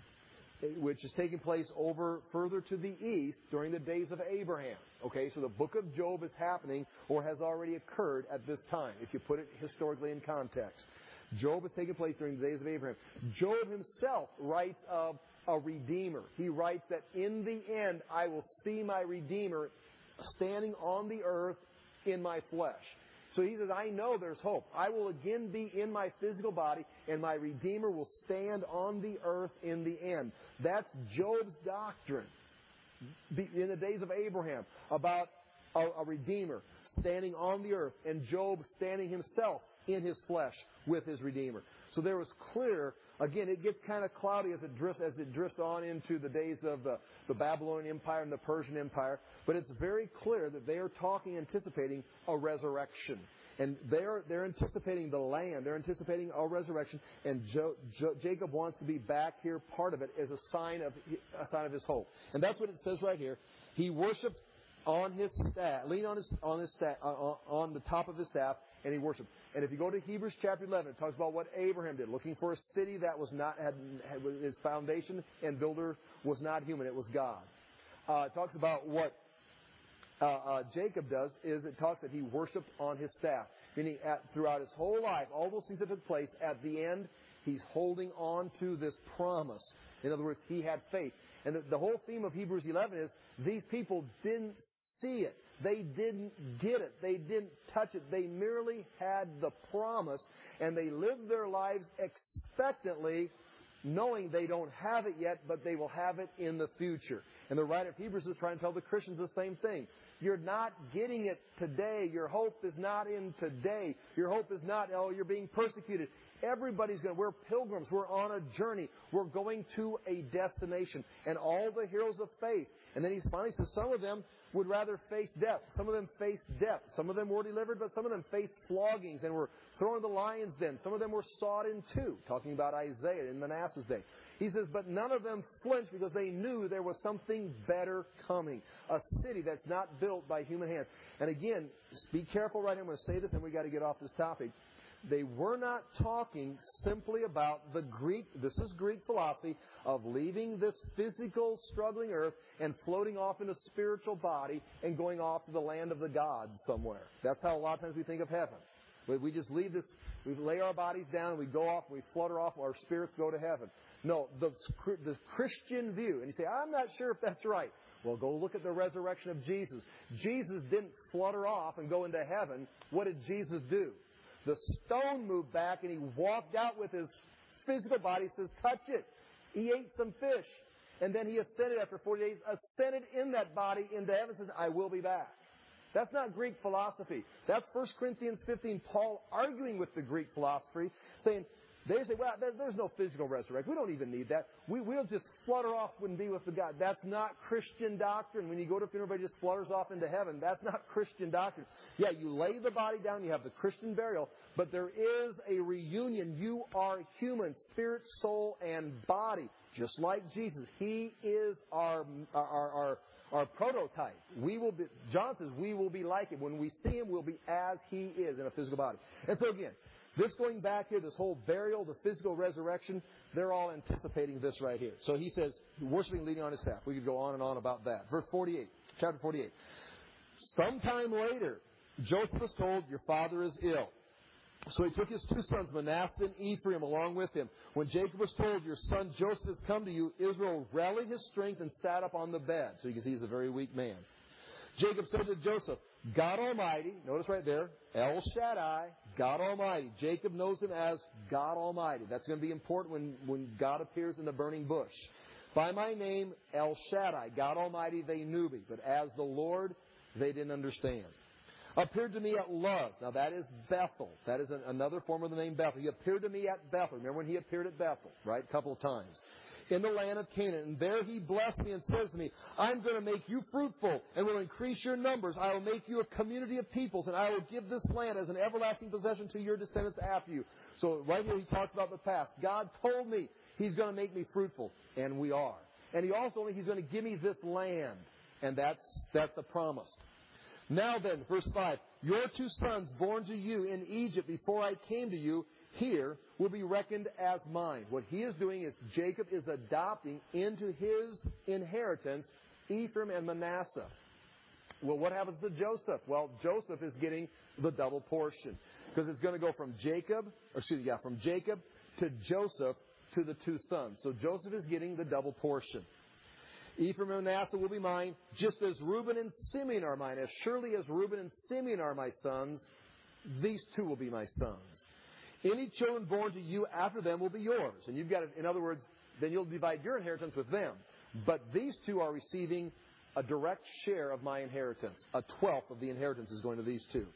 which is taking place over further to the east during the days of Abraham. Okay, so the book of Job is happening or has already occurred at this time, if you put it historically in context. Job is taking place during the days of Abraham. Job himself writes of a Redeemer. He writes that in the end, I will see my Redeemer standing on the earth in my flesh. So he says, I know there's hope. I will again be in my physical body, and my Redeemer will stand on the earth in the end. That's Job's doctrine in the days of Abraham about a, a Redeemer standing on the earth, and Job standing himself in his flesh with his Redeemer. So there was clear, again, it gets kind of cloudy as it drifts, as it drifts on into the days of the, the Babylonian Empire and the Persian Empire, but it's very clear that they are talking, anticipating a resurrection. And they're, they're anticipating the land, they're anticipating a resurrection, and jo, jo, Jacob wants to be back here, part of it, as a sign of, a sign of his hope. And that's what it says right here. He worshipped on his staff, leaned on his, on his staff, uh, on the top of his staff, and he worshipped. And if you go to Hebrews chapter eleven, it talks about what Abraham did, looking for a city that was not had, had its foundation and builder was not human; it was God. Uh, it talks about what uh, uh, Jacob does is it talks that he worshipped on his staff, meaning at, throughout his whole life, all those things that took place. At the end, he's holding on to this promise. In other words, he had faith. And the, the whole theme of Hebrews eleven is these people didn't see it. They didn't get it. They didn't touch it. They merely had the promise, and they lived their lives expectantly, knowing they don't have it yet, but they will have it in the future. And the writer of Hebrews is trying to tell the Christians the same thing. You're not getting it today. Your hope is not in today. Your hope is not, oh, you're being persecuted. Everybody's going to, we're pilgrims. We're on a journey. We're going to a destination. And all the heroes of faith. And then he finally says some of them would rather face death. Some of them faced death. Some of them were delivered, but some of them faced floggings and were thrown in the lion's den. Some of them were sawed in two, talking about Isaiah in Manasseh's day. He says, but none of them flinched because they knew there was something better coming. A city that's not built by human hands. And again, be careful right here. I'm going to say this and we've got to get off this topic. they were not talking simply about the Greek, this is Greek philosophy, of leaving this physical struggling earth and floating off in a spiritual body and going off to the land of the gods somewhere. That's how a lot of times we think of heaven. We just leave this, we lay our bodies down and we go off, we flutter off, our spirits go to heaven. No, the, the Christian view, and you say, I'm not sure if that's right. Well, go look at the resurrection of Jesus. Jesus didn't flutter off and go into heaven. What did Jesus do? The stone moved back and he walked out with his physical body. He says, touch it. He ate some fish. And then he ascended after forty days, ascended in that body into heaven and says, I will be back. That's not Greek philosophy. That's First Corinthians fifteen, Paul arguing with the Greek philosophy, saying, they say, well, there, there's no physical resurrection. We don't even need that. We, we'll just flutter off and be with the God. That's not Christian doctrine. When you go to funeral, everybody just flutters off into heaven. That's not Christian doctrine. Yeah, you lay the body down, you have the Christian burial, but there is a reunion. You are human, spirit, soul, and body, just like Jesus. He is our our our, our prototype. We will be, John says, we will be like him. When we see him, we'll be as he is in a physical body. And so again, this going back here, this whole burial, the physical resurrection, they're all anticipating this right here. So he says, worshiping, leaning on his staff. We could go on and on about that. Verse forty-eight, chapter forty-eight. Sometime later, Joseph was told, your father is ill. So he took his two sons, Manasseh and Ephraim, along with him. When Jacob was told, your son Joseph has come to you, Israel rallied his strength and sat up on the bed. So you can see he's a very weak man. Jacob said to Joseph, God Almighty, notice right there, El Shaddai, God Almighty. Jacob knows him as God Almighty. That's going to be important when, when God appears in the burning bush. By my name, El Shaddai, God Almighty, they knew me. But as the Lord, they didn't understand. Appeared to me at Luz. Now that is Bethel. That is an, another form of the name Bethel. He appeared to me at Bethel. Remember when he appeared at Bethel, right? A couple of times. In the land of Canaan. And there he blessed me and says to me, I'm going to make you fruitful and will increase your numbers. I will make you a community of peoples, and I will give this land as an everlasting possession to your descendants after you. So right here he talks about the past. God told me he's going to make me fruitful, and we are. And he also told me he's going to give me this land, and that's that's the promise. Now then, verse five, your two sons born to you in Egypt before I came to you, here will be reckoned as mine. What he is doing is Jacob is adopting into his inheritance Ephraim and Manasseh. Well, what happens to Joseph? Well, Joseph is getting the double portion because it's going to go from Jacob, or excuse me, yeah, from Jacob to Joseph to the two sons. So Joseph is getting the double portion. Ephraim and Manasseh will be mine, just as Reuben and Simeon are mine. As surely as Reuben and Simeon are my sons, these two will be my sons. Any children born to you after them will be yours. And you've got to, in other words, then you'll divide your inheritance with them. But these two are receiving a direct share of my inheritance. A twelfth of the inheritance is going to these two.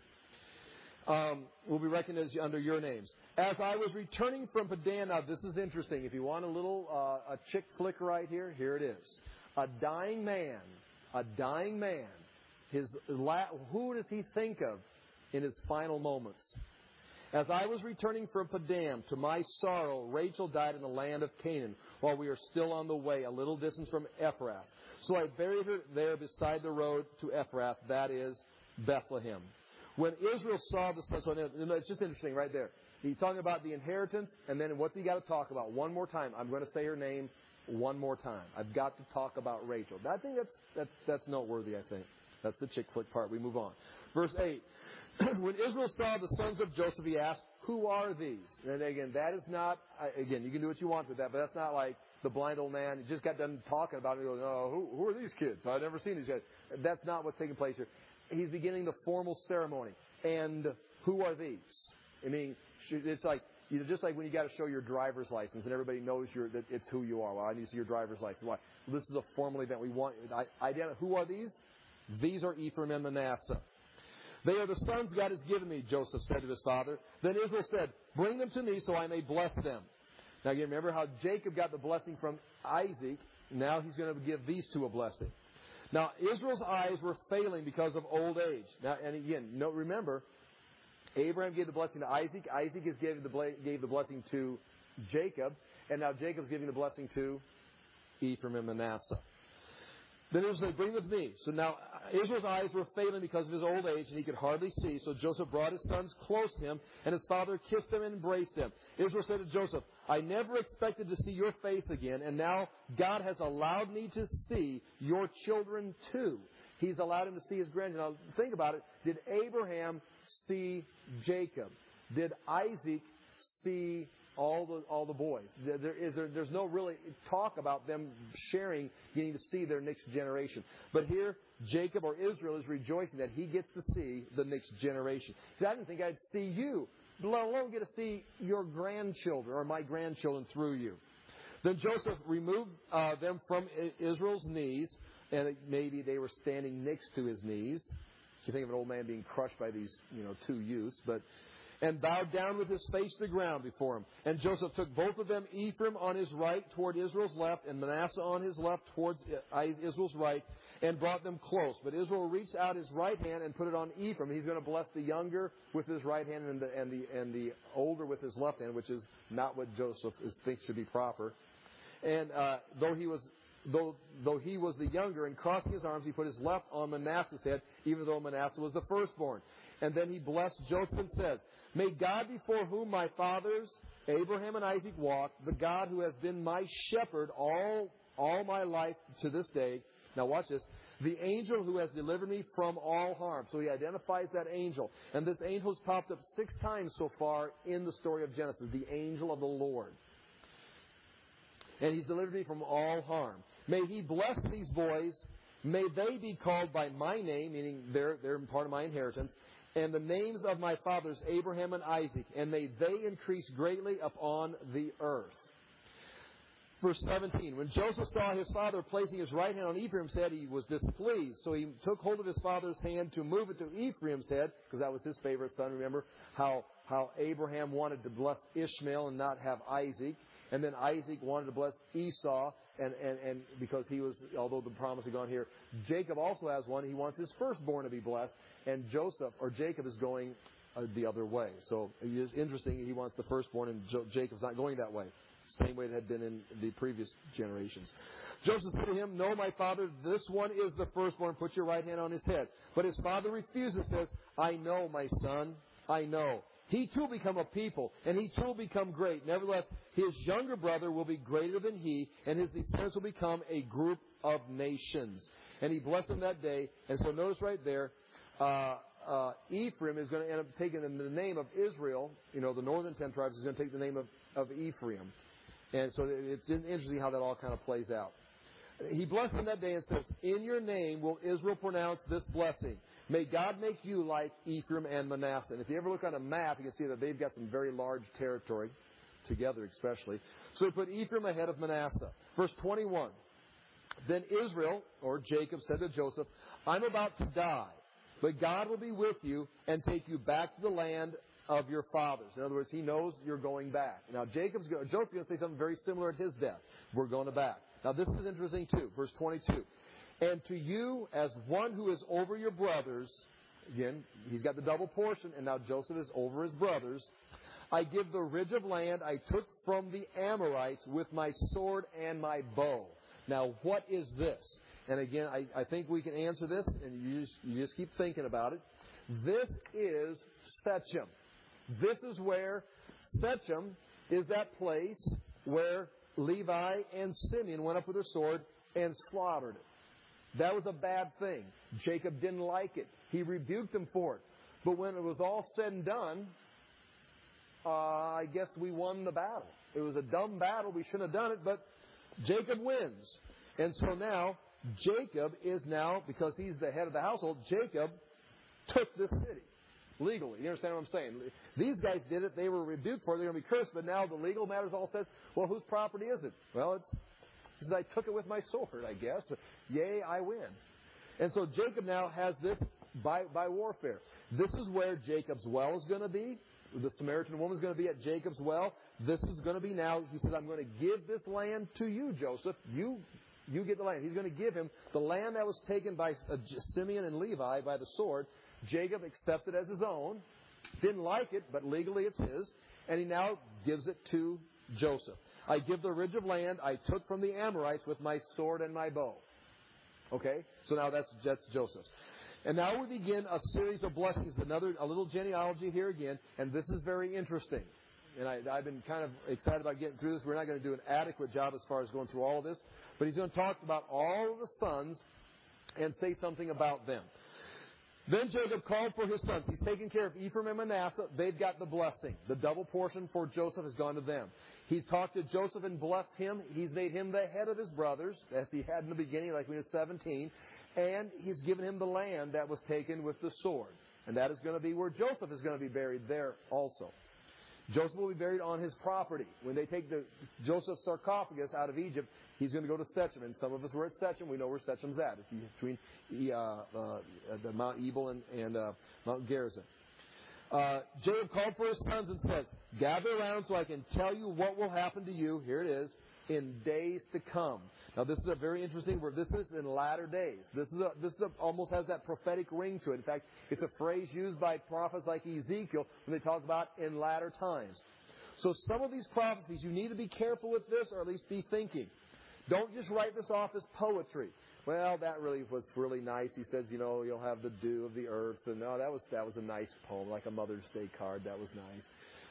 Um, will be reckoned as under your names. As I was returning from Padan, now this is interesting. If you want a little, uh, a chick flick right here, here it is. A dying man, a dying man, his la- who does he think of in his final moments? As I was returning from Padan, to my sorrow, Rachel died in the land of Canaan, while we are still on the way, a little distance from Ephrath. So I buried her there beside the road to Ephrath, that is, Bethlehem. When Israel saw the son, so it's just interesting right there. He's talking about the inheritance, and then what's he got to talk about? One more time. I'm going to say her name one more time. I've got to talk about Rachel. I think that's, that's, that's noteworthy, I think. That's the chick flick part. We move on. Verse eight. When Israel saw the sons of Joseph, he asked, who are these? And again, that is not, again, you can do what you want with that, but that's not like the blind old man who just got done talking about it and goes, oh, who, who are these kids? I've never seen these guys. That's not what's taking place here. He's beginning the formal ceremony. And who are these? I mean, it's like, you know, just like when you got to show your driver's license and everybody knows you're, that it's who you are. Well, I need to see your driver's license. Why? This is a formal event. We want, I, identify, who are these? These are Ephraim and Manasseh. They are the sons God has given me, Joseph said to his father. Then Israel said, bring them to me so I may bless them. Now again, remember how Jacob got the blessing from Isaac. Now he's going to give these two a blessing. Now Israel's eyes were failing because of old age. Now, and again, no, remember, Abraham gave the blessing to Isaac. Isaac is gave the, gave the blessing to Jacob. And now Jacob's giving the blessing to Ephraim and Manasseh. Then Israel said, bring them to me. So now, Israel's eyes were failing because of his old age, and he could hardly see. So Joseph brought his sons close to him, and his father kissed them and embraced them. Israel said to Joseph, I never expected to see your face again, and now God has allowed me to see your children too. He's allowed him to see his grandchildren. Now, think about it. Did Abraham see Jacob? Did Isaac see all the all the boys? There is there, there's no really talk about them sharing, getting to see their next generation. But here, Jacob or Israel is rejoicing that he gets to see the next generation. See, I didn't think I'd see you, let alone get to see your grandchildren or my grandchildren through you. Then Joseph removed uh, them from Israel's knees, and maybe they were standing next to his knees. You think of an old man being crushed by these, you know, two youths, but and bowed down with his face to the ground before him. And Joseph took both of them, Ephraim on his right toward Israel's left, and Manasseh on his left towards Israel's right, and brought them close. But Israel reached out his right hand and put it on Ephraim. He's going to bless the younger with his right hand and the and the and the older with his left hand, which is not what Joseph is, thinks should be proper. And uh, though he was though though he was the younger, and crossing his arms, he put his left on Manasseh's head, even though Manasseh was the firstborn. And then he blessed Joseph and says, May God before whom my fathers, Abraham and Isaac, walked, the God who has been my shepherd all, all my life to this day. Now watch this. The angel who has delivered me from all harm. So he identifies that angel. And this angel has popped up six times so far in the story of Genesis. The angel of the Lord. And he's delivered me from all harm. May he bless these boys. May they be called by my name, meaning they're, they're part of my inheritance, and the names of my fathers, Abraham and Isaac, and may they increase greatly upon the earth. Verse seventeen, when Joseph saw his father placing his right hand on Ephraim's head, he was displeased. So he took hold of his father's hand to move it to Ephraim's head, because that was his favorite son. Remember how, how Abraham wanted to bless Ishmael and not have Isaac. And then Isaac wanted to bless Esau, and, and, and because he was, although the promise had gone here, Jacob also has one. He wants his firstborn to be blessed, and Joseph, or Jacob, is going uh, the other way. So it is interesting, he wants the firstborn, and jo- Jacob's not going that way. Same way it had been in the previous generations. Joseph said to him, No, my father, this one is the firstborn. Put your right hand on his head. But his father refuses, says, I know, my son, I know. He too will become a people, and he too will become great. Nevertheless, his younger brother will be greater than he, and his descendants will become a group of nations. And he blessed them that day. And so notice right there, uh, uh, Ephraim is going to end up taking the name of Israel. You know, the northern ten tribes is going to take the name of, of Ephraim. And so it's interesting how that all kind of plays out. He blessed them that day and says, In your name will Israel pronounce this blessing. May God make you like Ephraim and Manasseh. And if you ever look on a map, you can see that they've got some very large territory, together especially. So he put Ephraim ahead of Manasseh. Verse twenty-one. Then Israel, or Jacob, said to Joseph, I'm about to die, but God will be with you and take you back to the land of your fathers. In other words, he knows you're going back. Now, Jacob's going, Joseph's going to say something very similar at his death. We're going to back. Now, this is interesting too. Verse twenty-two. And to you, as one who is over your brothers, again, he's got the double portion, and now Joseph is over his brothers, I give the ridge of land I took from the Amorites with my sword and my bow. Now, what is this? And again, I, I think we can answer this, and you just, you just keep thinking about it. This is Shechem. This is where Shechem is that place where Levi and Simeon went up with their sword and slaughtered it. That was a bad thing. Jacob didn't like it. He rebuked them for it. But when it was all said and done, uh, I guess we won the battle. It was a dumb battle. We shouldn't have done it, but Jacob wins. And so now, Jacob is now, because he's the head of the household, Jacob took this city legally. You understand what I'm saying? These guys did it. They were rebuked for it. They're going to be cursed. But now the legal matters all said, well, whose property is it? Well, it's He says, I took it with my sword, I guess. Yea, I win. And so Jacob now has this by, by warfare. This is where Jacob's well is going to be. The Samaritan woman is going to be at Jacob's well. This is going to be now. He says, I'm going to give this land to you, Joseph. You, you get the land. He's going to give him the land that was taken by uh, Simeon and Levi by the sword. Jacob accepts it as his own. Didn't like it, but legally it's his. And he now gives it to Joseph. I give the ridge of land I took from the Amorites with my sword and my bow. Okay? So now that's, that's Joseph's. And now we begin a series of blessings, another a little genealogy here again, and this is very interesting. And I, I've been kind of excited about getting through this. We're not going to do an adequate job as far as going through all of this, but he's going to talk about all of the sons and say something about them. Then Jacob called for his sons. He's taken care of Ephraim and Manasseh. They've got the blessing. The double portion for Joseph has gone to them. He's talked to Joseph and blessed him. He's made him the head of his brothers, as he had in the beginning, like when he was seventeen. And he's given him the land that was taken with the sword. And that is going to be where Joseph is going to be buried there also. Joseph will be buried on his property. When they take the Joseph's sarcophagus out of Egypt, he's going to go to Shechem. And some of us were at Shechem. We know where Shechem's at. It's between uh, uh, the Mount Ebal and, and uh, Mount Gerizim. Uh, Jacob called for his sons and says, gather around so I can tell you what will happen to you. Here it is. In days to come. Now, this is a very interesting word. This is in latter days. This is a, this is a, almost has that prophetic ring to it. In fact, it's a phrase used by prophets like Ezekiel when they talk about in latter times. So some of these prophecies, you need to be careful with this, or at least be thinking. Don't just write this off as poetry. Well, that really was really nice. He says, you know, you'll have the dew of the earth. And no, that was that was a nice poem, like a Mother's Day card. That was nice.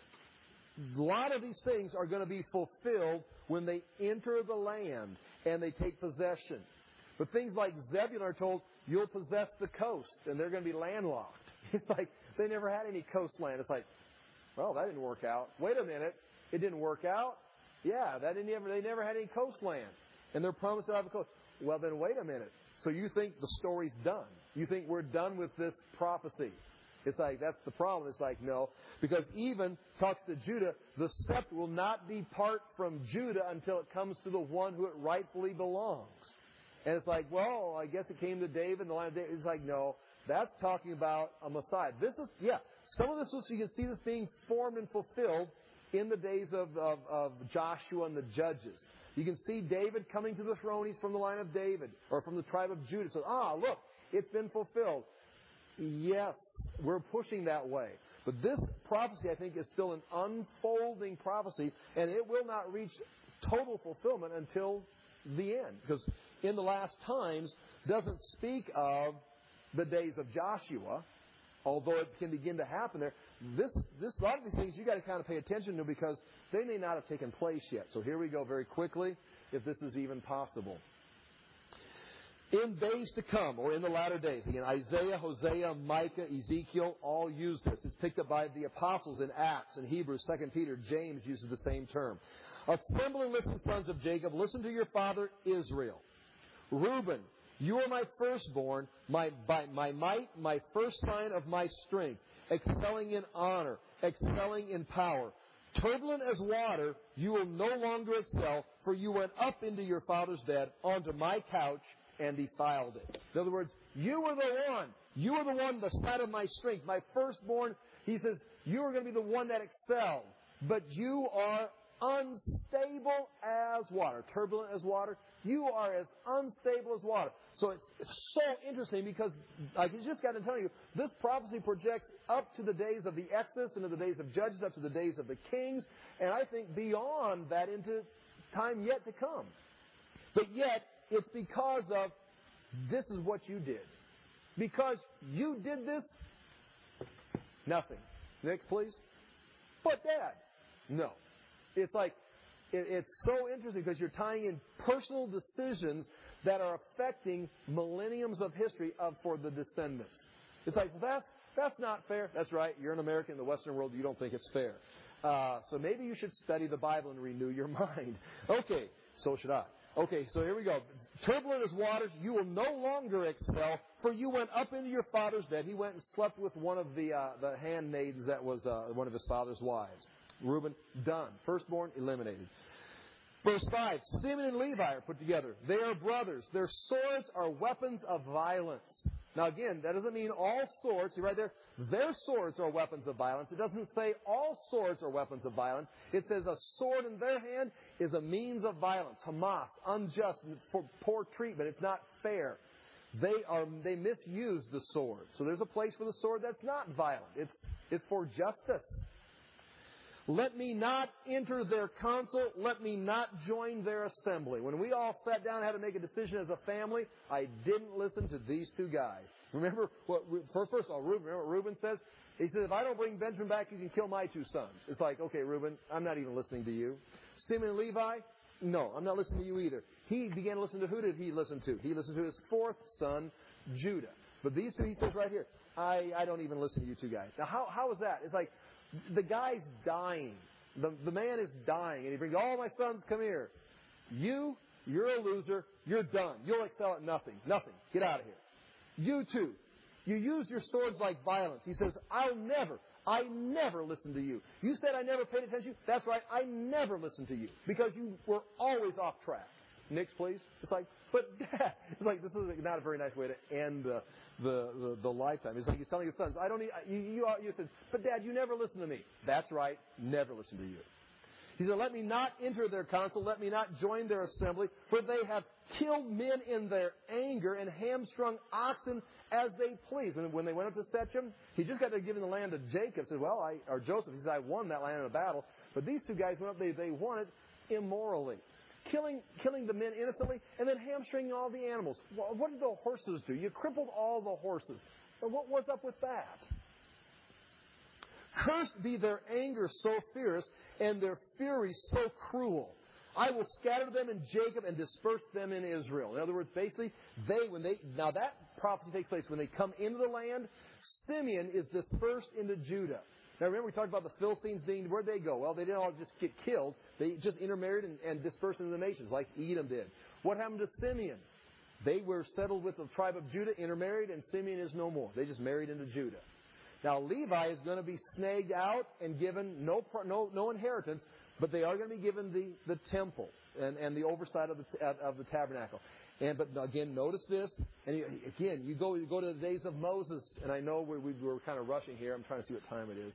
A lot of these things are going to be fulfilled when they enter the land and they take possession. But things like Zebulun are told, you'll possess the coast, and they're going to be landlocked. It's like they never had any coastland. It's like, well, that didn't work out. Wait a minute. It didn't work out? Yeah, that didn't ever, they never had any coastland. And they're promised to have a coast. Well, then wait a minute. So you think the story's done. You think we're done with this prophecy. It's like, that's the problem. It's like, no. Because even talks to Judah, the scepter will not depart from Judah until it comes to the one who it rightfully belongs. And it's like, well, I guess it came to David, the line of David. It's like, no. That's talking about a Messiah. This is, yeah, some of this, was, you can see this being formed and fulfilled in the days of, of, of Joshua and the judges. You can see David coming to the throne. He's from the line of David, or from the tribe of Judah. So, ah, look, it's been fulfilled. Yes, we're pushing that way. But this prophecy, I think, is still an unfolding prophecy, and it will not reach total fulfillment until the end. Because in the last times doesn't speak of the days of Joshua, although it can begin to happen there. This, this, a lot of these things you got to kind of pay attention to because they may not have taken place yet. So here we go very quickly, if this is even possible. In days to come, or in the latter days. Again, Isaiah, Hosea, Micah, Ezekiel all use this. It's picked up by the apostles in Acts and Hebrews, Second Peter. James uses the same term. Assemble and listen, sons of Jacob. Listen to your father Israel. Reuben, you are my firstborn, my, by, my might, my first sign of my strength, excelling in honor, excelling in power. Turbulent as water, you will no longer excel, for you went up into your father's bed, onto my couch, and defiled it. In other words, you were the one. You were the one, the sign of my strength, my firstborn. He says, you are going to be the one that excelled. But you are unstable as water. Turbulent as water. You are as unstable as water. So it's so interesting because, like I just got to tell you, this prophecy projects up to the days of the Exodus and to the days of Judges, up to the days of the kings, and I think beyond that into time yet to come. But yet, it's because of this is what you did. Because you did this, nothing. Next, please. But Dad, no. It's like, it, it's so interesting because you're tying in personal decisions that are affecting millenniums of history of, for the descendants. It's like, well, that's, that's not fair. That's right. You're an American in the Western world. You don't think it's fair. Uh, so maybe you should study the Bible and renew your mind. Okay, so should I. Okay, so here we go. Turbulent as waters, you will no longer excel, for you went up into your father's bed. He went and slept with one of the uh, the handmaids that was uh, one of his father's wives. Reuben, done. Firstborn, eliminated. Verse five, Simeon and Levi are put together. They are brothers. Their swords are weapons of violence. Now again, that doesn't mean all swords. See right there? Their swords are weapons of violence. It doesn't say all swords are weapons of violence. It says a sword in their hand is a means of violence. Hamas, unjust, for poor treatment. It's not fair. They are they misuse the sword. So there's a place for the sword that's not violent. It's it's for justice. Let me not enter their council. Let me not join their assembly. When we all sat down and had to make a decision as a family, I didn't listen to these two guys. Remember what, first of all, Reuben, remember what Reuben says? He says, if I don't bring Benjamin back, you can kill my two sons. It's like, okay, Reuben, I'm not even listening to you. Simeon and Levi, no, I'm not listening to you either. He began to listen to, who did he listen to? He listened to his fourth son, Judah. But these two, he says right here, I, I don't even listen to you two guys. Now, how, how is that? It's like, the guy's dying. The, the man is dying. And he brings, all my sons, come here. You, you're a loser. You're done. You'll excel at nothing. Nothing. Get out of here. You too. You use your swords like violence. He says, I'll never, I never listen to you. You said I never paid attention. That's right. I never listened to you because you were always off track. Next, please. It's like, but Dad, it's like, this is not a very nice way to end uh, the, the the lifetime. It's like he's telling his sons, I don't need, you, you, you said, but Dad, you never listen to me. That's right. Never listen to you. He said, let me not enter their council. Let me not join their assembly, for they have killed men in their anger and hamstrung oxen as they please. When, when they went up to Shechem, he just got to give the land to Jacob. Said, well, I, or Joseph, he said, I won that land in a battle. But these two guys went up, they, they won it immorally. Killing, killing the men innocently, and then hamstringing all the animals. What, what did the horses do? You crippled all the horses. But what was up with that? Cursed be their anger so fierce, and their fury so cruel. I will scatter them in Jacob and disperse them in Israel. In other words, basically, they, when they, now that prophecy takes place when they come into the land, Simeon is dispersed into Judah. Now remember we talked about the Philistines being, where'd they go? Well, they didn't all just get killed. They just intermarried and, and dispersed into the nations like Edom did. What happened to Simeon? They were settled with the tribe of Judah, intermarried, and Simeon is no more. They just married into Judah. Now Levi is going to be snagged out and given no no no inheritance, but they are going to be given the, the temple and, and the oversight of the of the tabernacle. And but again, notice this. And again, you go you go to the days of Moses, and I know we, we we're kind of rushing here. I'm trying to see what time it is.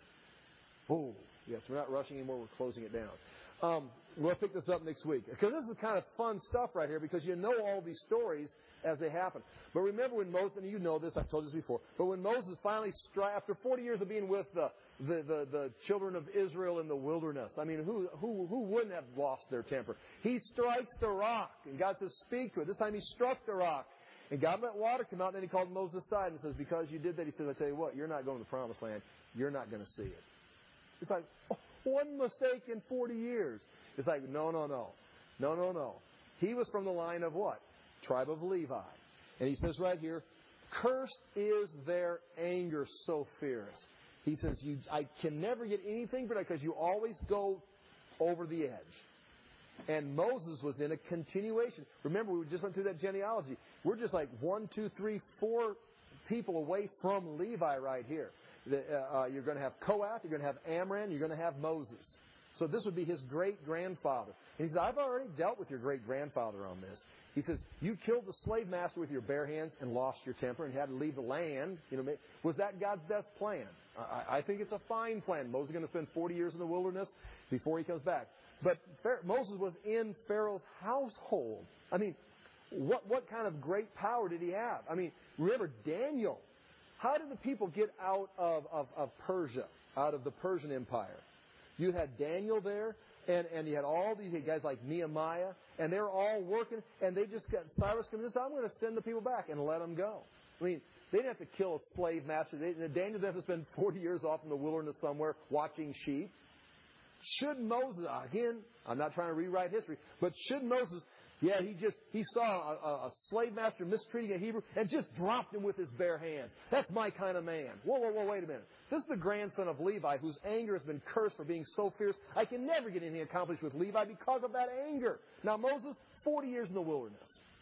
Oh, yes, we're not rushing anymore. We're closing it down. Um, we'll pick this up next week because this is kind of fun stuff right here because you know all these stories as they happen. But remember when Moses, and you know this, I've told you this before, but when Moses finally, stri- after forty years of being with the, the, the, the children of Israel in the wilderness, I mean, who, who, who wouldn't have lost their temper? He strikes the rock, and God says, speak to it. This time he struck the rock, and God let water come out, and then he called Moses aside and says, because you did that, he says, I tell you what, you're not going to the promised land. You're not going to see it. It's like, oh, one mistake in forty years. It's like, no, no, no. No, no, no. He was from the line of what? Tribe of Levi. And he says right here, cursed is their anger so fierce. He says, you, I can never get anything for that because you always go over the edge. And Moses was in a continuation. Remember, we just went through that genealogy. We're just like one, two, three, four people away from Levi right here. The, uh, uh, you're going to have Kohath, you're going to have Amram, you're going to have Moses. So this would be his great-grandfather. And he says, I've already dealt with your great-grandfather on this. He says, you killed the slave master with your bare hands and lost your temper and had to leave the land. You know, was that God's best plan? I, I think it's a fine plan. Moses is going to spend forty years in the wilderness before he comes back. But Moses was in Pharaoh's household. I mean, what, what kind of great power did he have? I mean, remember Daniel. How did the people get out of, of, of Persia, out of the Persian Empire? You had Daniel there, and, and you had all these guys like Nehemiah, and they were all working, and they just got, Cyrus comes and said, I'm going to send the people back and let them go. I mean, they didn't have to kill a slave master. They, Daniel didn't have to spend forty years off in the wilderness somewhere watching sheep. Should Moses, again, I'm not trying to rewrite history, but should Moses, yeah, he just, he saw a, a slave master mistreating a Hebrew and just dropped him with his bare hands. That's my kind of man. Whoa, whoa, whoa, wait a minute. This is the grandson of Levi whose anger has been cursed for being so fierce. I can never get anything accomplished with Levi because of that anger. Now Moses, forty years in the wilderness.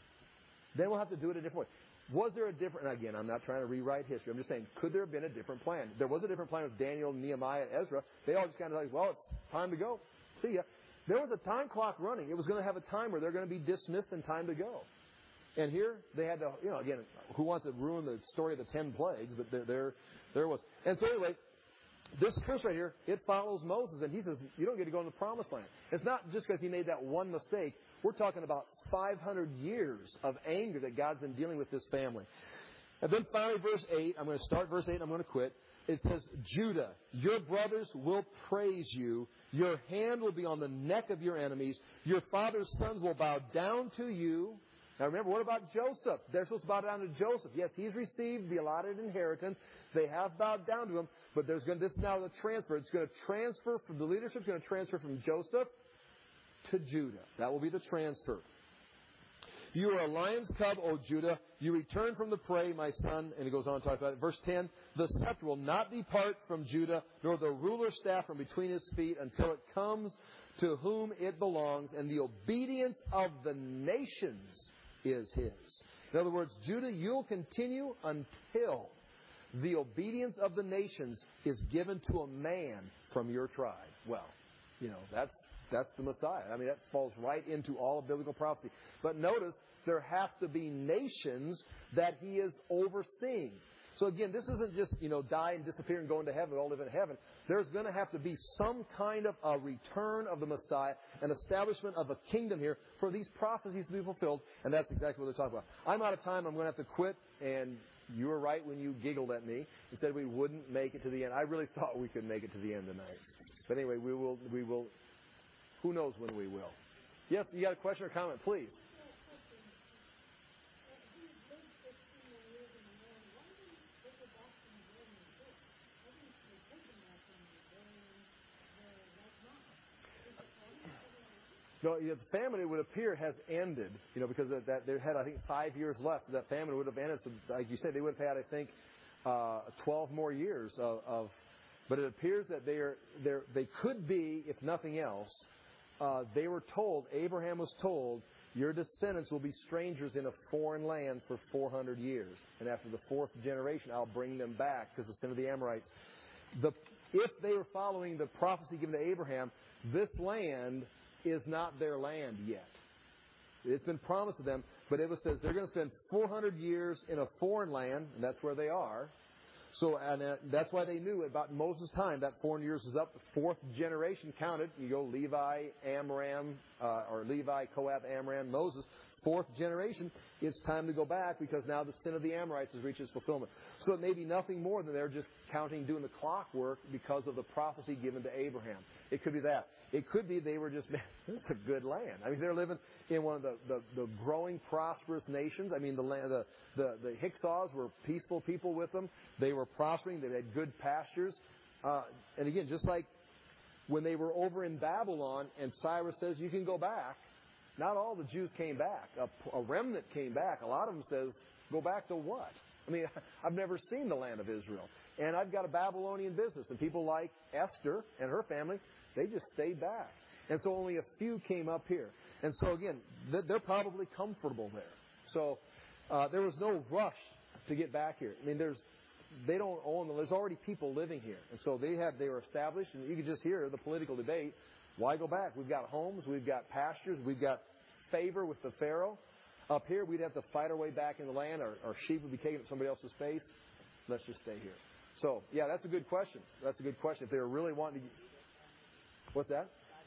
Then we'll have to do it a different way. Was there a different, and again, I'm not trying to rewrite history. I'm just saying, could there have been a different plan? There was a different plan with Daniel, Nehemiah, and Ezra. They all just kind of like, well, it's time to go. See ya. There was a time clock running. It was going to have a time where they're going to be dismissed and time to go. And here they had to, you know, again, who wants to ruin the story of the ten plagues? But there, there, there was. And so anyway, this curse right here, it follows Moses, and he says, you don't get to go in the promised land. It's not just because he made that one mistake. We're talking about five hundred years of anger that God's been dealing with this family. And then finally, verse eight, I'm going to start verse eight and I'm going to quit. it says, Judah, your brothers will praise you. Your hand will be on the neck of your enemies. Your father's sons will bow down to you. Now remember, what about Joseph? They're supposed to bow down to Joseph. Yes, he's received the allotted inheritance. They have bowed down to him. But there's going to, this is now the transfer. It's going to transfer from, the leadership's going to transfer from Joseph to Judah. That will be the transfer. You are a lion's cub, O Judah. You return from the prey, my son. And he goes on to talk about it. Verse ten, the scepter will not depart from Judah, nor the ruler's staff from between his feet, until it comes to whom it belongs, and the obedience of the nations is his. In other words, Judah, you'll continue until the obedience of the nations is given to a man from your tribe. Well, you know, that's that's the Messiah. I mean, that falls right into all of biblical prophecy. But notice, there has to be nations that he is overseeing. So again, this isn't just, you know, die and disappear and go into heaven, we all live in heaven. There's going to have to be some kind of a return of the Messiah, an establishment of a kingdom here for these prophecies to be fulfilled, and that's exactly what they're talking about. I'm out of time. I'm going to have to quit, and you were right when you giggled at me and said we wouldn't make it to the end. I really thought we could make it to the end tonight. But anyway, we will, we will, who knows when we will. Yes, you got a question or comment, please? No, the famine, it would appear, has ended, you know, because of that they had, I think, five years left. So that famine would have ended. So, like you said, they would have had, I think, uh, twelve more years of, of. But it appears that they are, they're, they could be, if nothing else, uh, they were told, Abraham was told, your descendants will be strangers in a foreign land for four hundred years. And after the fourth generation, I'll bring them back because of the sin of the Amorites. The, if they were following the prophecy given to Abraham, this land is not their land yet. It's been promised to them, but it was says they're going to spend four hundred years in a foreign land, and that's where they are. So, and uh, that's why they knew about Moses' time that four hundred years was up. The fourth generation counted. You go Levi, Amram, uh, or Levi, Kohath, Amram, Moses. Fourth generation, it's time to go back because now the sin of the Amorites has reached its fulfillment. So it may be nothing more than they're just counting, doing the clockwork because of the prophecy given to Abraham. It could be that. It could be they were just, man, it's a good land. I mean, they're living in one of the, the, the growing, prosperous nations. I mean, the, land, the, the, the Hyksos were peaceful people with them. They were prospering. They had good pastures. Uh, and again, just like when they were over in Babylon and Cyrus says, you can go back. Not all the Jews came back. A, a remnant came back. A lot of them says, go back to what? I mean, I've never seen the land of Israel. And I've got a Babylonian business. And people like Esther and her family, they just stayed back. And so only a few came up here. And so again, they're probably comfortable there. So uh, there was no rush to get back here. I mean, there's they don't own them. There's already people living here. And so they had they were established. And you could just hear the political debate. Why go back? We've got homes. We've got pastures. We've got favor with the Pharaoh. Up here, we'd have to fight our way back in the land. Our, our sheep would be taken at somebody else's space. Let's just stay here. So, yeah, that's a good question. That's a good question. If they were really wanting to... What's that?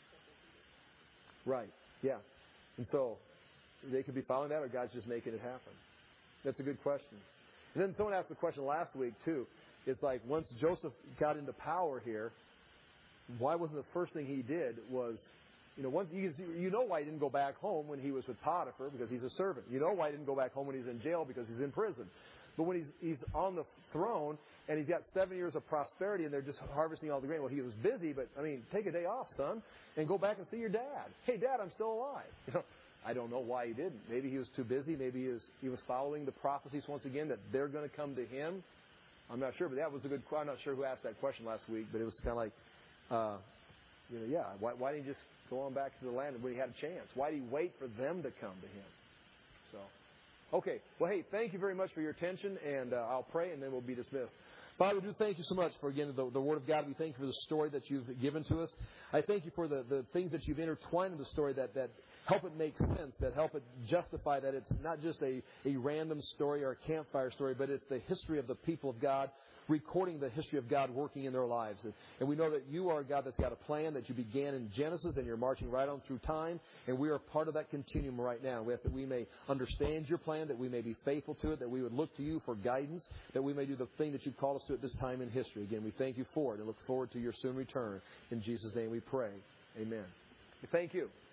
Right. Yeah. And so, they could be following that, or God's just making it happen. That's a good question. And then someone asked the question last week, too. It's like, once Joseph got into power here, why wasn't the first thing he did was, you know, once you, can see, you know why he didn't go back home when he was with Potiphar, because he's a servant. You know why he didn't go back home when he's in jail, because he's in prison. But when he's he's on the throne and he's got seven years of prosperity and they're just harvesting all the grain, well, he was busy, but, I mean, take a day off, son, and go back and see your dad. Hey, Dad, I'm still alive. You know, I don't know why he didn't. Maybe he was too busy. Maybe he was, he was following the prophecies once again that they're going to come to him. I'm not sure, but that was a good question. I'm not sure who asked that question last week, but it was kind of like, uh, you know, yeah, why, why didn't he just go on back to the land when he had a chance? Why did he wait for them to come to him? So, okay. Well, hey, thank you very much for your attention, and uh, I'll pray, and then we'll be dismissed. Father, we do thank you so much for, again, the, the Word of God. We thank you for the story that you've given to us. I thank you for the, the things that you've intertwined in the story that, that help it make sense, that help it justify that it's not just a, a random story or a campfire story, but it's the history of the people of God recording the history of God working in their lives. And, and we know that you are a God that's got a plan that you began in Genesis, and you're marching right on through time, and we are part of that continuum right now. We ask that we may understand your plan, that we may be faithful to it, that we would look to you for guidance, that we may do the thing that you've called us to at this time in history. Again, we thank you for it and look forward to your soon return. In Jesus' name we pray. Amen. Thank you.